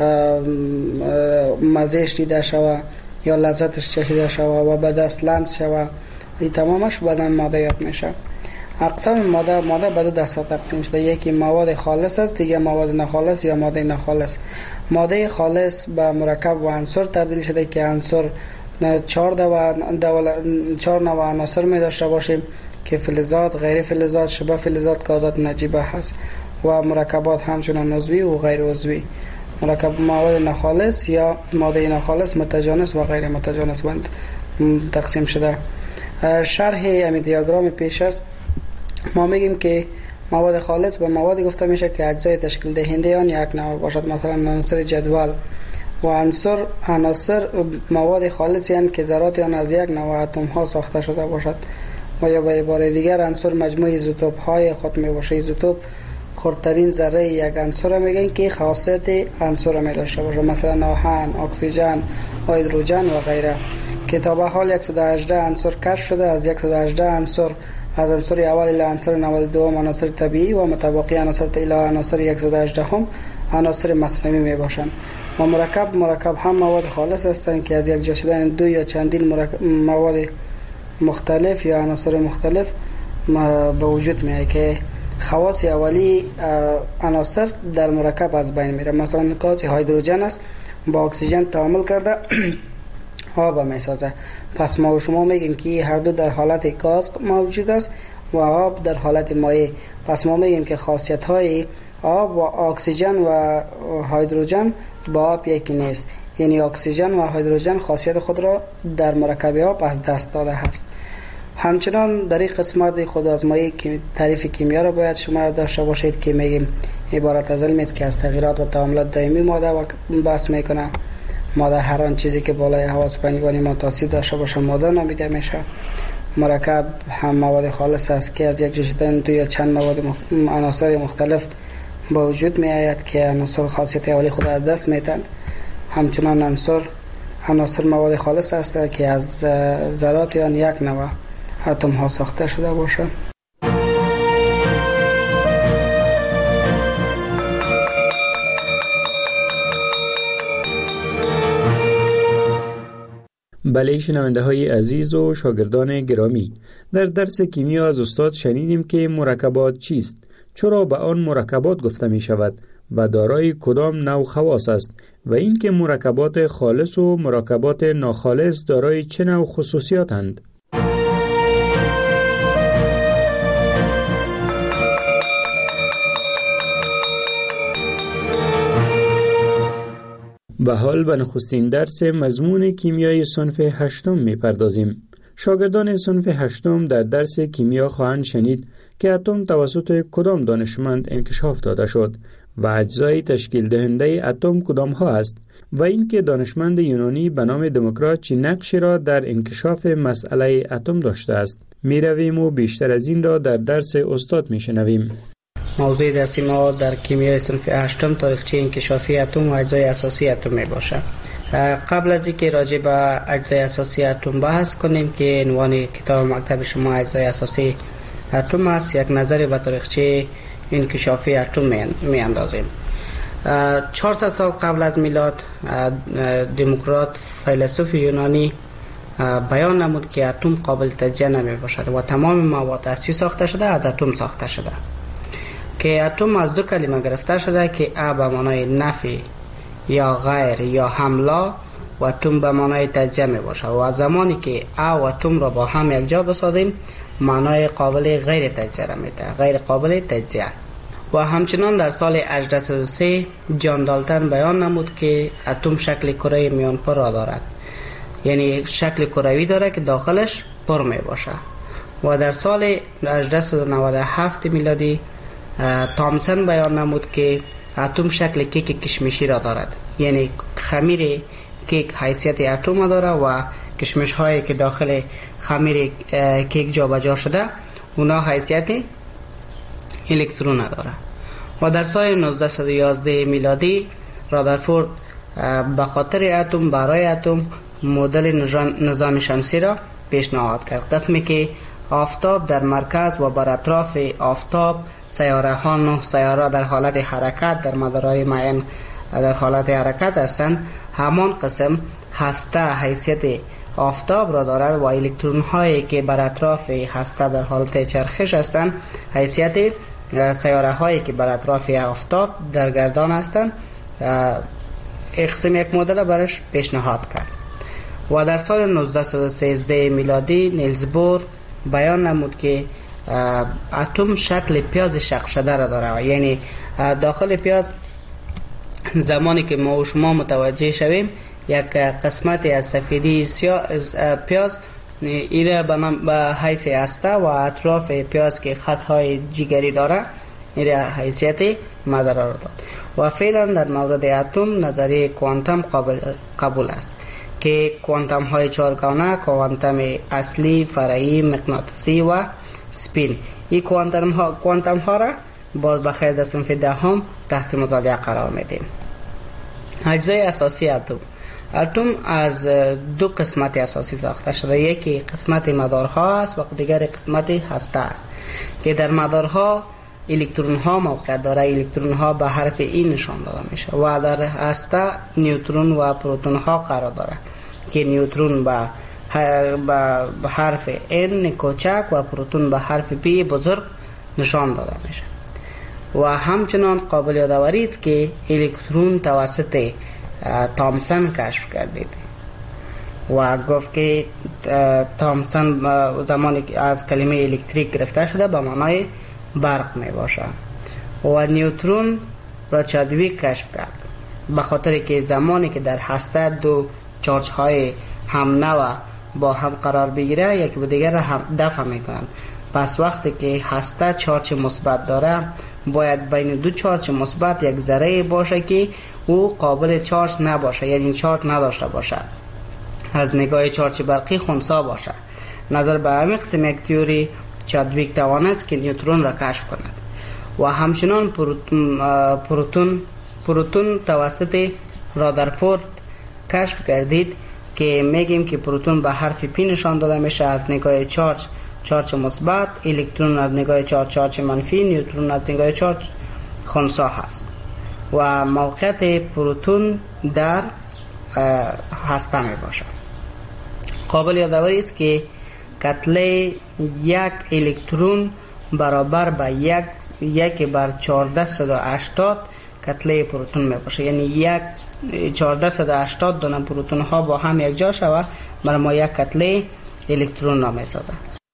مزهش دیده شود یا لذتش چشیده شود و به دست لمس شود. این تمامش به نام ماده یاد میشه. اقسام ماده به دو دسته تقسیم شده، یکی مواد خالص است، دیگه مواد ناخالص یا ماده ناخالص. ماده خالص به مرکب و عنصر تبدیل شده که عنصر 4 نوع عناصر می داشته باشیم که فلزات، غیر فلزات، شبه فلزات، گازات نجیبه هست و مرکبات همچنان عضوی و غیر عضوی. مرکب مواد ناخالص یا ماده ناخالص متجانس و غیر متجانس بند تقسیم شده. شرح همین دیاگرام پیش است. ما میگیم که مواد خالص به موادی گفته میشه که اجزای تشکیل دهنده آن یک نوع باشد، مثلا عناصر جدول. و عناصر مواد خالصی هستند که ذرات آن از یک نوع اتم ها ساخته شده باشد. و یا به عباره دیگر عنصر مجموعه ایزوتوپ های خود می باشه. ایزوتوپ خردترین ذره یک عنصر میگن که خاصیت عنصر می داشته باشه، مثلا آهن، اکسیژن، هیدروژن و غیره. که تا به حال 118 عنصر کشف شده. از 118 عنصر از عنصر اول الی عنصر 92 عناصر طبیعی و متبقی عناصر الی عناصر 118 هم عناصر مصنوعی می باشند. و مرکب هم مواد خالص هستند که از یک جا شدن دو یا چندین مواد مختلف یا عناصر مختلف به وجود میاد که خواص اولی عناصر در مرکب از بین میره. مثلا گاز هیدروژن است، با اکسیژن تعامل کرده آب میسازه. پس ما و شما میگیم که هر دو در حالت گاز موجود است و آب در حالت مایع. پس ما میگیم که خاصیت های آب و اکسیژن و هیدروژن با آب یکی نیست، یعنی اکسیژن و هیدروژن خاصیت خود را در مرکب آب از دست داده است. همچنان در این قسمت خود آزمایی که تعریف کیمیا را باید شما یاد داشته باشید که میگیم عبارت از علمی است که از تغییرات و تعاملات دائمی ماده بحث میکنه. ماده هر آن چیزی که بالای حواس پنجگانه ما تاثیر داشته باشه ماده نامیده میشه. مرکب هم مواد خالص است که از یک جا شدن دو یا چند عناصر مختلف با وجود می آید که عناصر خاصیت اولی خود از دست میدن. همچنان عناصر مواد خالص است که از ذرات آن یک نوع اتم ها ساخته شده باشه. بله شنونده های عزیز و شاگردان گرامی، در درس کیمیا از استاد شنیدیم که مرکبات چیست، چرا به آن مرکبات گفته می شود و دارای کدام نوع خواص است و اینکه مرکبات خالص و مرکبات ناخالص دارای چه نوع خصوصیاتند. و حال به نخستین درس مضمون کیمیای صنف هشتم می پردازیم. شاگردان صنف هشتم در درس کیمیا خواهند شنید که اتم توسط کدام دانشمند انکشاف داده شد و اجزای تشکیل دهنده اتم کدام ها است و اینکه دانشمند یونانی به نام دموکریت چه نقشی را در انکشاف مسئله اتم داشته است. می رویم و بیشتر از این را در درس استاد می شنویم. موضوع درسی ما در کیمیای صنف هشتم تاریخچه انکشافی اتم و اجزای اساسی اتم می باشد. قبل از اینکه راجع به اجزای اساسی اتم بحث کنیم که عنوان کتاب مکتب شما اجزای اساسی اتم است، یک نظر به تاریخچه انکشافی اتم می اندازیم. 400 سال قبل از میلاد دموکریت فیلسوف یونانی بیان نمود که اتم قابل تجزیه نمی باشد و تمام مواد اصلی ساخته شده از اتم ساخته شده، که اتم از دو کلمه گرفته شده که ا به معنای نفی یا غیر یا حمله و اتم به معنای تجزیه می باشد و زمانی که ا و اتم را با هم یک جا بسازیم معنای قابل غیر تجزیه را میده، غیر قابل تجزیه. و همچنان در سال 1803 جان دالتن بیان نمود که اتم شکل کره میانپر را دارد، یعنی شکل کروی داره که داخلش پر می باشه. و در سال 1897 میلادی تامسون بیان نمود که اتم شکل کیک کشمشی را دارد، یعنی خمیر کیک حیثیت اتم داره و کشمش هایی که داخل خمیر کیک جا بجا شده اونا حیثیت الکترون داره. و در سال 1911 میلادی رادرفورد به خاطر اتم برای اتم مدل نظام شمسی را پیشنهاد کرد، قسمی که آفتاب در مرکز و بر اطراف آفتاب سیاره ها 9 سیاره در حالت حرکت در مدارهای معین در حالت حرکت هستند. همان قسم هسته حیثیت آفتاب را دارد و الکترون هایی که بر اطراف هسته در حالت چرخش هستند حیثیت سیاره هایی که بر اطراف آفتاب در گردان هستند. یک مدل برش پیشنهاد کرد. و در سال 1913 میلادی نیلز بور بیان نمود که اتم شکل پیاز شق شده را داره، یعنی داخل پیاز زمانی که ما و شما متوجه شویم یک قسمت از سفیدی پیاز ایره به حیث هسته و اطراف پیاز که خطهای جگری داره ایره حیثیت مدار را داد. و فعلا در مورد اتم نظریه کوانتم قبول است که کوانتم های چهارگانه، کوانتم اصلی، فرعی، مغناطیسی و سپین، این کوانتم ها را باز بخیر در صنف دهم تحت مطالعه قرار میدیم. اجزای اساسی اتم از دو قسمت اساسی ساخته شده، یکی قسمت مدارها است و دیگر قسمت هسته است که در مدارها الکترون ها موقعیت داره، الکترون ها به حرف ای نشان داده میشه و در هسته نیوترون و پروتون ها قرار داره که نیوترون به حرف N کوچک و پروتون به حرف P بزرگ نشان داده میشه. و همچنان قابل یادآوری است که الکترون توسط تامسون کشف گردید و گفت که تامسون زمانی که از کلمه الکتریک گرفته شده به معنای برق می باشه. و نیوترون را چادویک کشف کرد به خاطر که زمانی که در هسته دو چارج های هم نوع با هم قرار بگیره یک به دیگر هم دفع میکنند. پس وقتی که هسته چارج مثبت داره باید بین دو چارج مثبت یک ذره باشه که او قابل چارج نباشه، یعنی چارج نداشته باشه، از نگاه چارج برقی خنثی باشه. نظر به همین قسم یک تئوری چادویک توانست که نیوترون را کشف کند. و همچنان پروتون توسط رادرفورد کشف گردید که میگیم که پروتون به حرف پی نشان داده میشه از نگاه چارج مثبت، الکترون از نگاه چارج منفی، نیوترون از نگاه چارج خنثی هست. و موقعیت پروتون در هسته می باشد. قابل یادآوری است که کتله یک الکترون برابر به 1/1480 کتله پروتون می باشه. یعنی 1480 دانه پروتون ها با هم یک جا شوه برای ما یک کتله الکترون را می سازه.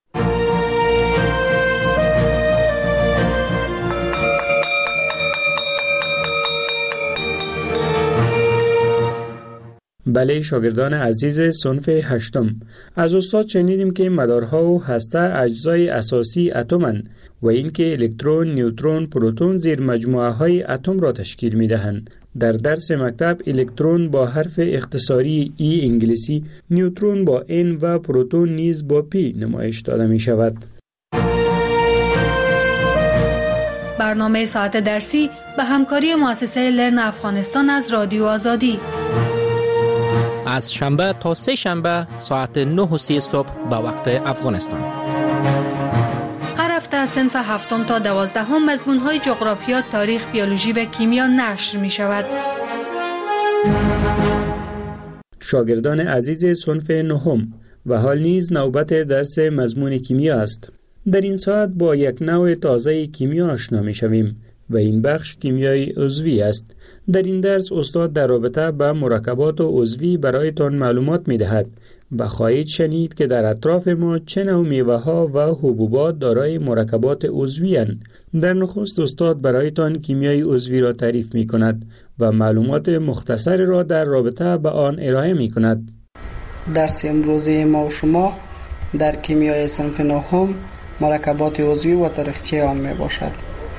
بله شاگردان عزیز صنف هشتم، از استاد شنیدیم که مدارها و هسته اجزای اساسی اتم‌اند و اینکه الکترون، نیوترون، پروتون زیر مجموعه های اتم را تشکیل می دهند. در درس مکتب الکترون با حرف اختصاری ای انگلیسی، نیوترون با N و پروتون نیز با P نمایش داده می شود. برنامه ساعت درسی به همکاری مؤسسه لرن افغانستان از رادیو آزادی از شنبه تا سه شنبه ساعت 9:30 صبح به وقت افغانستان. هر هفته از صنف هفتم تا 12 مضمون‌های جغرافیا، تاریخ، بیولوژی و کیمیا نشر می شود. شاگردان عزیز صنف نهم و حال نیز نوبت درس مضمون کیمیا است. در این ساعت با یک نوع تازه کیمیا آشنا می شویم و این بخش کیمیای عضوی است. در این درس استاد در رابطه با مرکبات عضوی برایتان معلومات می دهد و خواهید شنید که در اطراف ما چه نوع میوه ها و حبوبات دارای مرکبات عضوی اند. در نخست استاد برایتان کیمیای عضوی را تعریف می کند و معلومات مختصر را در رابطه با آن ارائه می کند. درس امروزی ما و شما در کیمیای صنف نهم مرکبات عضوی و تاریخچه آن می باشد.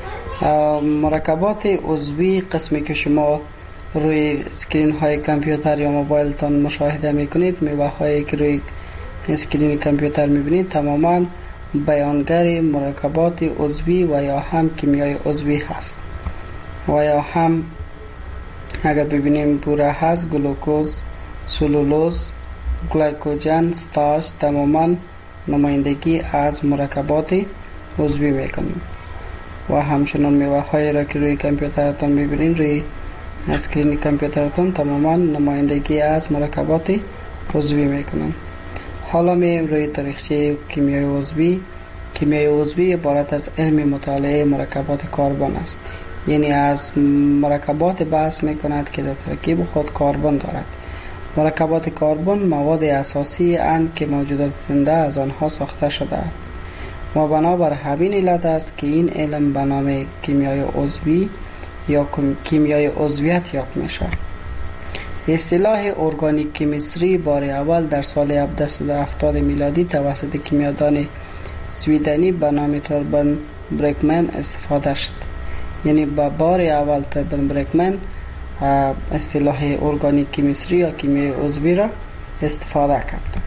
مرکبات عضوی قسمی که شما روی اسکرین های کامپیوتر یا موبایل تان مشاهده میکنید، میوه هایی که روی اسکرین کامپیوتر میبینید تماما بیانگر مرکبات عضوی و یا هم کیمیای عضوی هست و یا هم اگر ببینیم بوره هست، گلوکوز، سلولوز، گلیکوژن، ستارچ تماما نمایندگی از مرکبات عضوی میکنند. و همچنان میوه هایی را که روی کامپیوترتان میبینید روی اسکرین کامپیوترتان تماما نمایندگی از مرکبات عضوی میکنند. حالا میایم روی تاریخچه کیمیای عضوی. کیمیای عضوی عبارت از علم مطالعه مرکبات کربن است، یعنی از مرکبات بحث میکند که در ترکیب خود کربن دارد. مرکبات کربن مواد اساسی اند که موجودات زنده از آنها ساخته شده است و بنابر همین علت است که این علم به نام کیمیای عضوی یا کیمیای عضویت یاد می شود. اصطلاح ارگانیک کیمیستری بار اول در سال 1770 میلادی توسط کیمیادان سویدنی به نام توربن برکمن استفاده شد. یعنی به بار اول توربن برکمن اصطلاح ارگانیک کیمیستری یا کیمیای عضوی را استفاده کرد.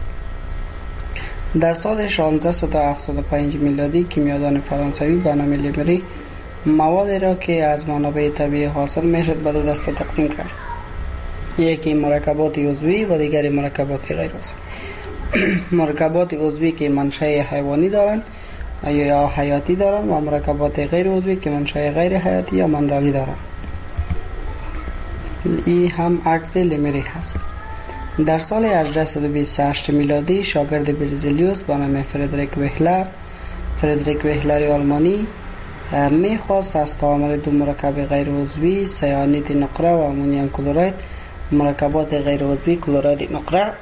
در سال 1675 میلادی کیمیادان فرانسوی به نام لیمری موادی را که از منابع طبیعی حاصل میشد به دو دسته تقسیم کرد. یکی مرکبات عضوی و دیگری مرکبات غیر عضوی. مرکبات عضوی که منشأ حیوانی دارند یا حیاتی دارند و مرکبات غیر عضوی که منشأ غیر حیاتی یا منرالی دارند. این هم عکس لیمری هست. در سال 1828 میلادی شاگرد برزیلیوس به نام فردریک وهلر آلمانی میخواست از تعامل دو مرکب غیر عضوی سیانید نقره و امونیم کلورید مرکبات غیر عضوی کلورید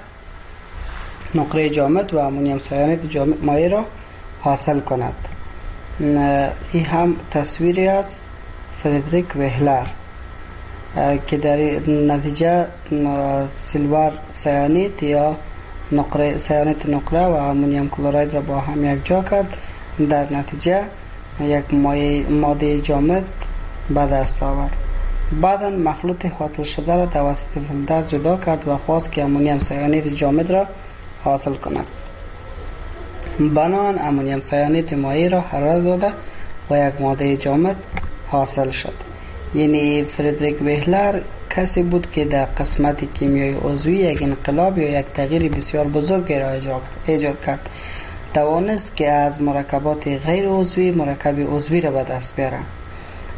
نقره جامد و امونیم سیانید جامد مایع را حاصل کند. این هم تصویری از فردریک وهلر که در نتیجه سیلور سیانید یا سیانید نقره و امونیم کلورید را با هم یک جا کرد. در نتیجه یک ماده جامد به دست آورد. بعدا مخلوط حاصل شده را توسط فیلتر جدا کرد و خواست که امونیم سیانید جامد را حاصل کند. بنابراین امونیم سیانید مایع را حرارت داده و یک ماده جامد حاصل شد. یعنی فردریک وهلر کسی بود که در قسمت کیمیای عضوی یک انقلاب یا یک تغییر بسیار بزرگ را ایجاد کرد. توانست که از مرکبات غیر عضوی مرکب عضوی را به دست بیاره.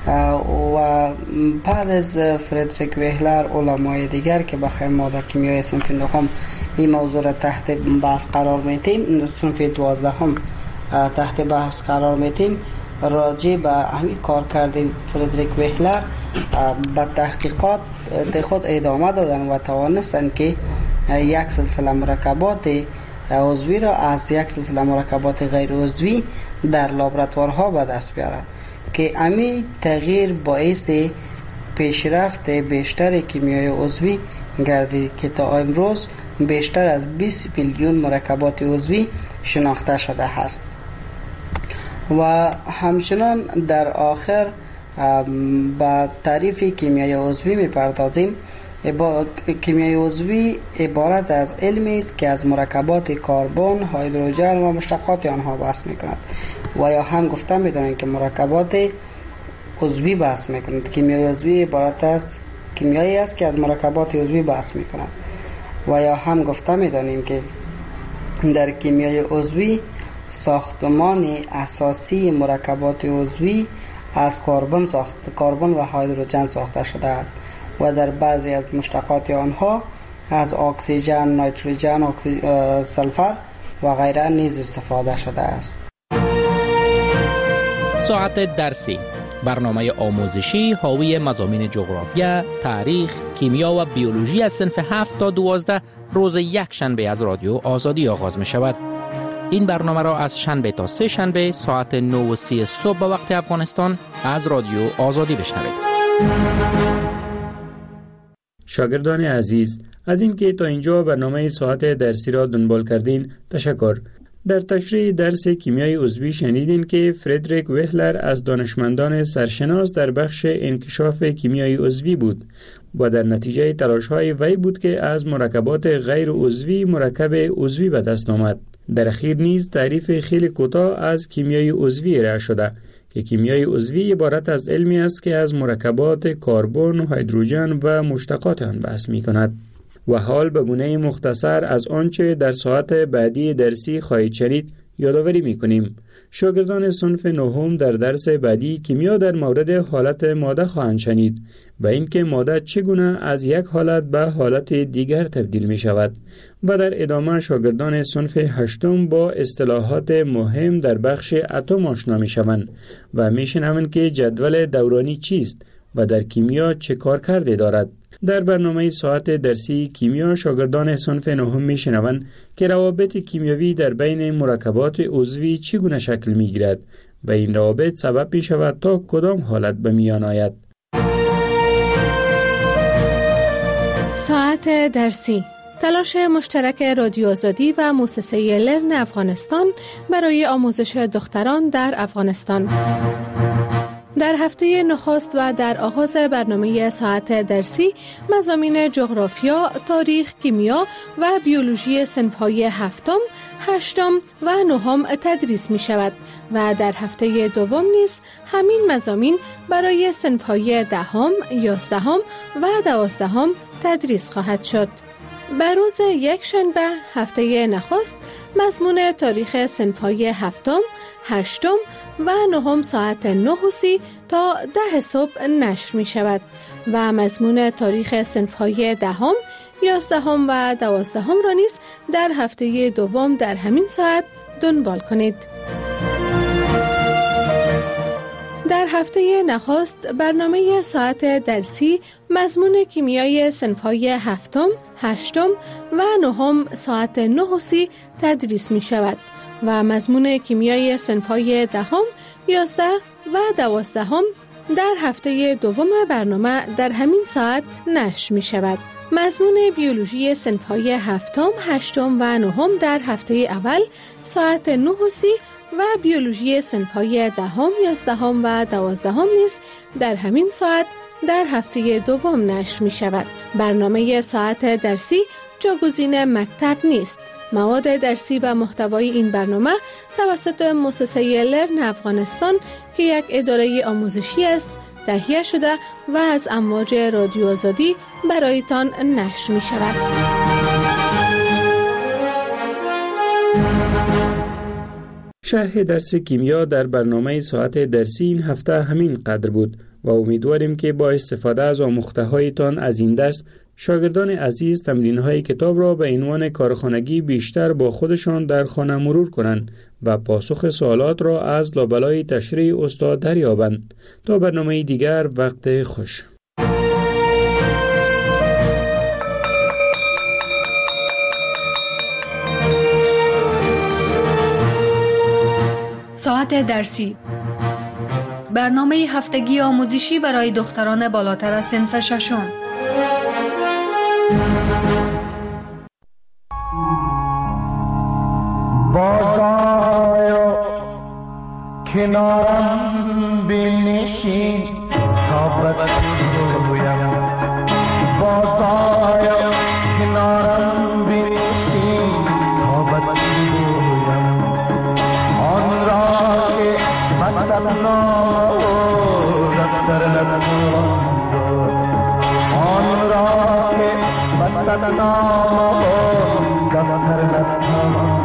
و بعد از فردریک وهلر علمای دیگر که بخوایم ما در کیمیای صنف نهم این موضوع را تحت بحث قرار میتیم، صنف 12 هم تحت بحث قرار میتیم، راجع به همین کار کرده فردریک وهلر به تحقیقات خود ادامه دادن و توانستن که یک سلسله مرکبات عضوی را از یک سلسله مرکبات غیر عضوی در لابراتوارها به دست بیارند که همین تغییر باعث پیشرفت بیشتر کیمیای عضوی گردید که تا امروز بیشتر از 20 میلیون مرکبات عضوی شناخته شده است. و همچنان در آخر با تعریف کیمیای عضوی میپردازیم. کیمیای عضوی عبارت از علمی است که از مرکبات کربن، هیدروژن و مشتقات آنها بحث میکند و یا هم گفته میدانیم که مرکبات عضوی بحث میکند. کیمیای عضوی عبارت از کیمیایی است که از مرکبات عضوی بحث میکند و یا هم گفته میدانیم که در کیمیای عضوی ساختمان اساسی مرکبات عضوی از کربن و هیدروژن ساخته شده است و در بعضی از مشتقات آنها از اکسیژن، نیتروژن، سلفر و غیره نیز استفاده شده است. ساعت درسی، برنامه آموزشی حاوی مضامین جغرافیا، تاریخ، کیمیا و بیولوژی از صنف 7 تا 12 روز یک شنبه از رادیو آزادی آغاز می شود. این برنامه را از شنبه تا سه شنبه ساعت 9:30 صبح به وقت افغانستان از رادیو آزادی بشنوید. شاگردان عزیز، از اینکه تا اینجا برنامه ساعت درسی را دنبال کردین تشکر. در تشریح درس کیمیای عضوی شنیدین که فردریک وهلر از دانشمندان سرشناس در بخش انکشاف کیمیای عضوی بود و در نتیجه تلاش‌های وی بود که از مرکبات غیر عضوی مرکب عضوی به دست آمد. در اخیر نیز تعریف خیلی کوتاه از کیمیای عضوی ارائه شده که کیمیای عضوی عبارت از علمی است که از مرکبات کربن، هیدروژن و مشتقات آن بحث می‌کند. و حال به گونه مختصر از آنچه در ساعت بعدی درسی خواهید شنید یادآوری می‌کنیم. شاگردان صنف نهم در درس بعدی کیمیا در مورد حالت ماده خواهند شنید و اینکه ماده چگونه از یک حالت به حالت دیگر تبدیل می شود و در ادامه شاگردان صنف هشتم با اصطلاحات مهم در بخش اتم آشنا می شوند و می شنوند که جدول دورانی چیست و در کیمیا چه کارکردی دارد. در برنامه ساعت درسی کیمیا شاگردان صنف نهم میشنوند که روابط کیمیایی در بین مرکبات عضوی چگونه شکل میگیرد و این روابط سبب می شود تا کدام حالت به میان آید. ساعت درسی، تلاش مشترک رادیو آزادی و مؤسسه لرن افغانستان برای آموزش دختران در افغانستان. در هفته نخست و در آغاز برنامه ساعت درسی مضامین جغرافیا، تاریخ، کیمیا و بیولوژی صنف‌های هفتم، هشتم و نهم تدریس می شود و در هفته دوم نیز همین مضامین برای صنف‌های دهم، یازدهم و دوازدهم تدریس خواهد شد. بر روز یک شنبه هفته نخست مضمون تاریخ صنف‌های هفتم، هشتم و نهم ساعت 9:30 تا 10 صبح نشر می شود و مضمون تاریخ صنف‌های دهم، یازدهم و دوازدهم را نیز در هفته دوم در همین ساعت دنبال کنید. در هفته نخست برنامه ساعت درسی مضمون کیمیای صنف‌های هفتم، هشتم و نهم ساعت 9:30 تدریس می شود و مضمون کیمیای صنف‌های دهم، 11 و 12 در هفته دوم برنامه در همین ساعت نشر می شود. مضمون بیولوژی صنف‌های هفتم، هشتم و نهم در هفته اول ساعت 9:30 و بیولوژی صنف‌های دهم، 11 و 12 نیز در همین ساعت در هفته دوم نشر می شود. برنامه ساعت درسی جاگزین مکتب نیست. مواد درسی و محتوای این برنامه توسط مؤسسه لرن افغانستان که یک اداره آموزشی است تهیه شده و از امواج رادیو آزادی برایتان نشر می شود. شرح درس کیمیا در برنامه ساعت درسی این هفته همین قدر بود. و امیدواریم که با استفاده از آموخته هایتان از این درس شاگردان عزیز تمرین های کتاب را به عنوان کارخانگی بیشتر با خودشان در خانه مرور کنند و پاسخ سوالات را از لابلای تشریح استاد دریابند. تا برنامه دیگر، وقت خوش. ساعت درسی، برنامه هفتگی آموزشی برای دختران بالاتر از صنف ششم. بازآیا کنارم بنشین تا بگویم، بازآیا کنارم بنشین تا بگویم آن را که مثلا دفتر نتوان، آن را که مثلا دفتر نتوان.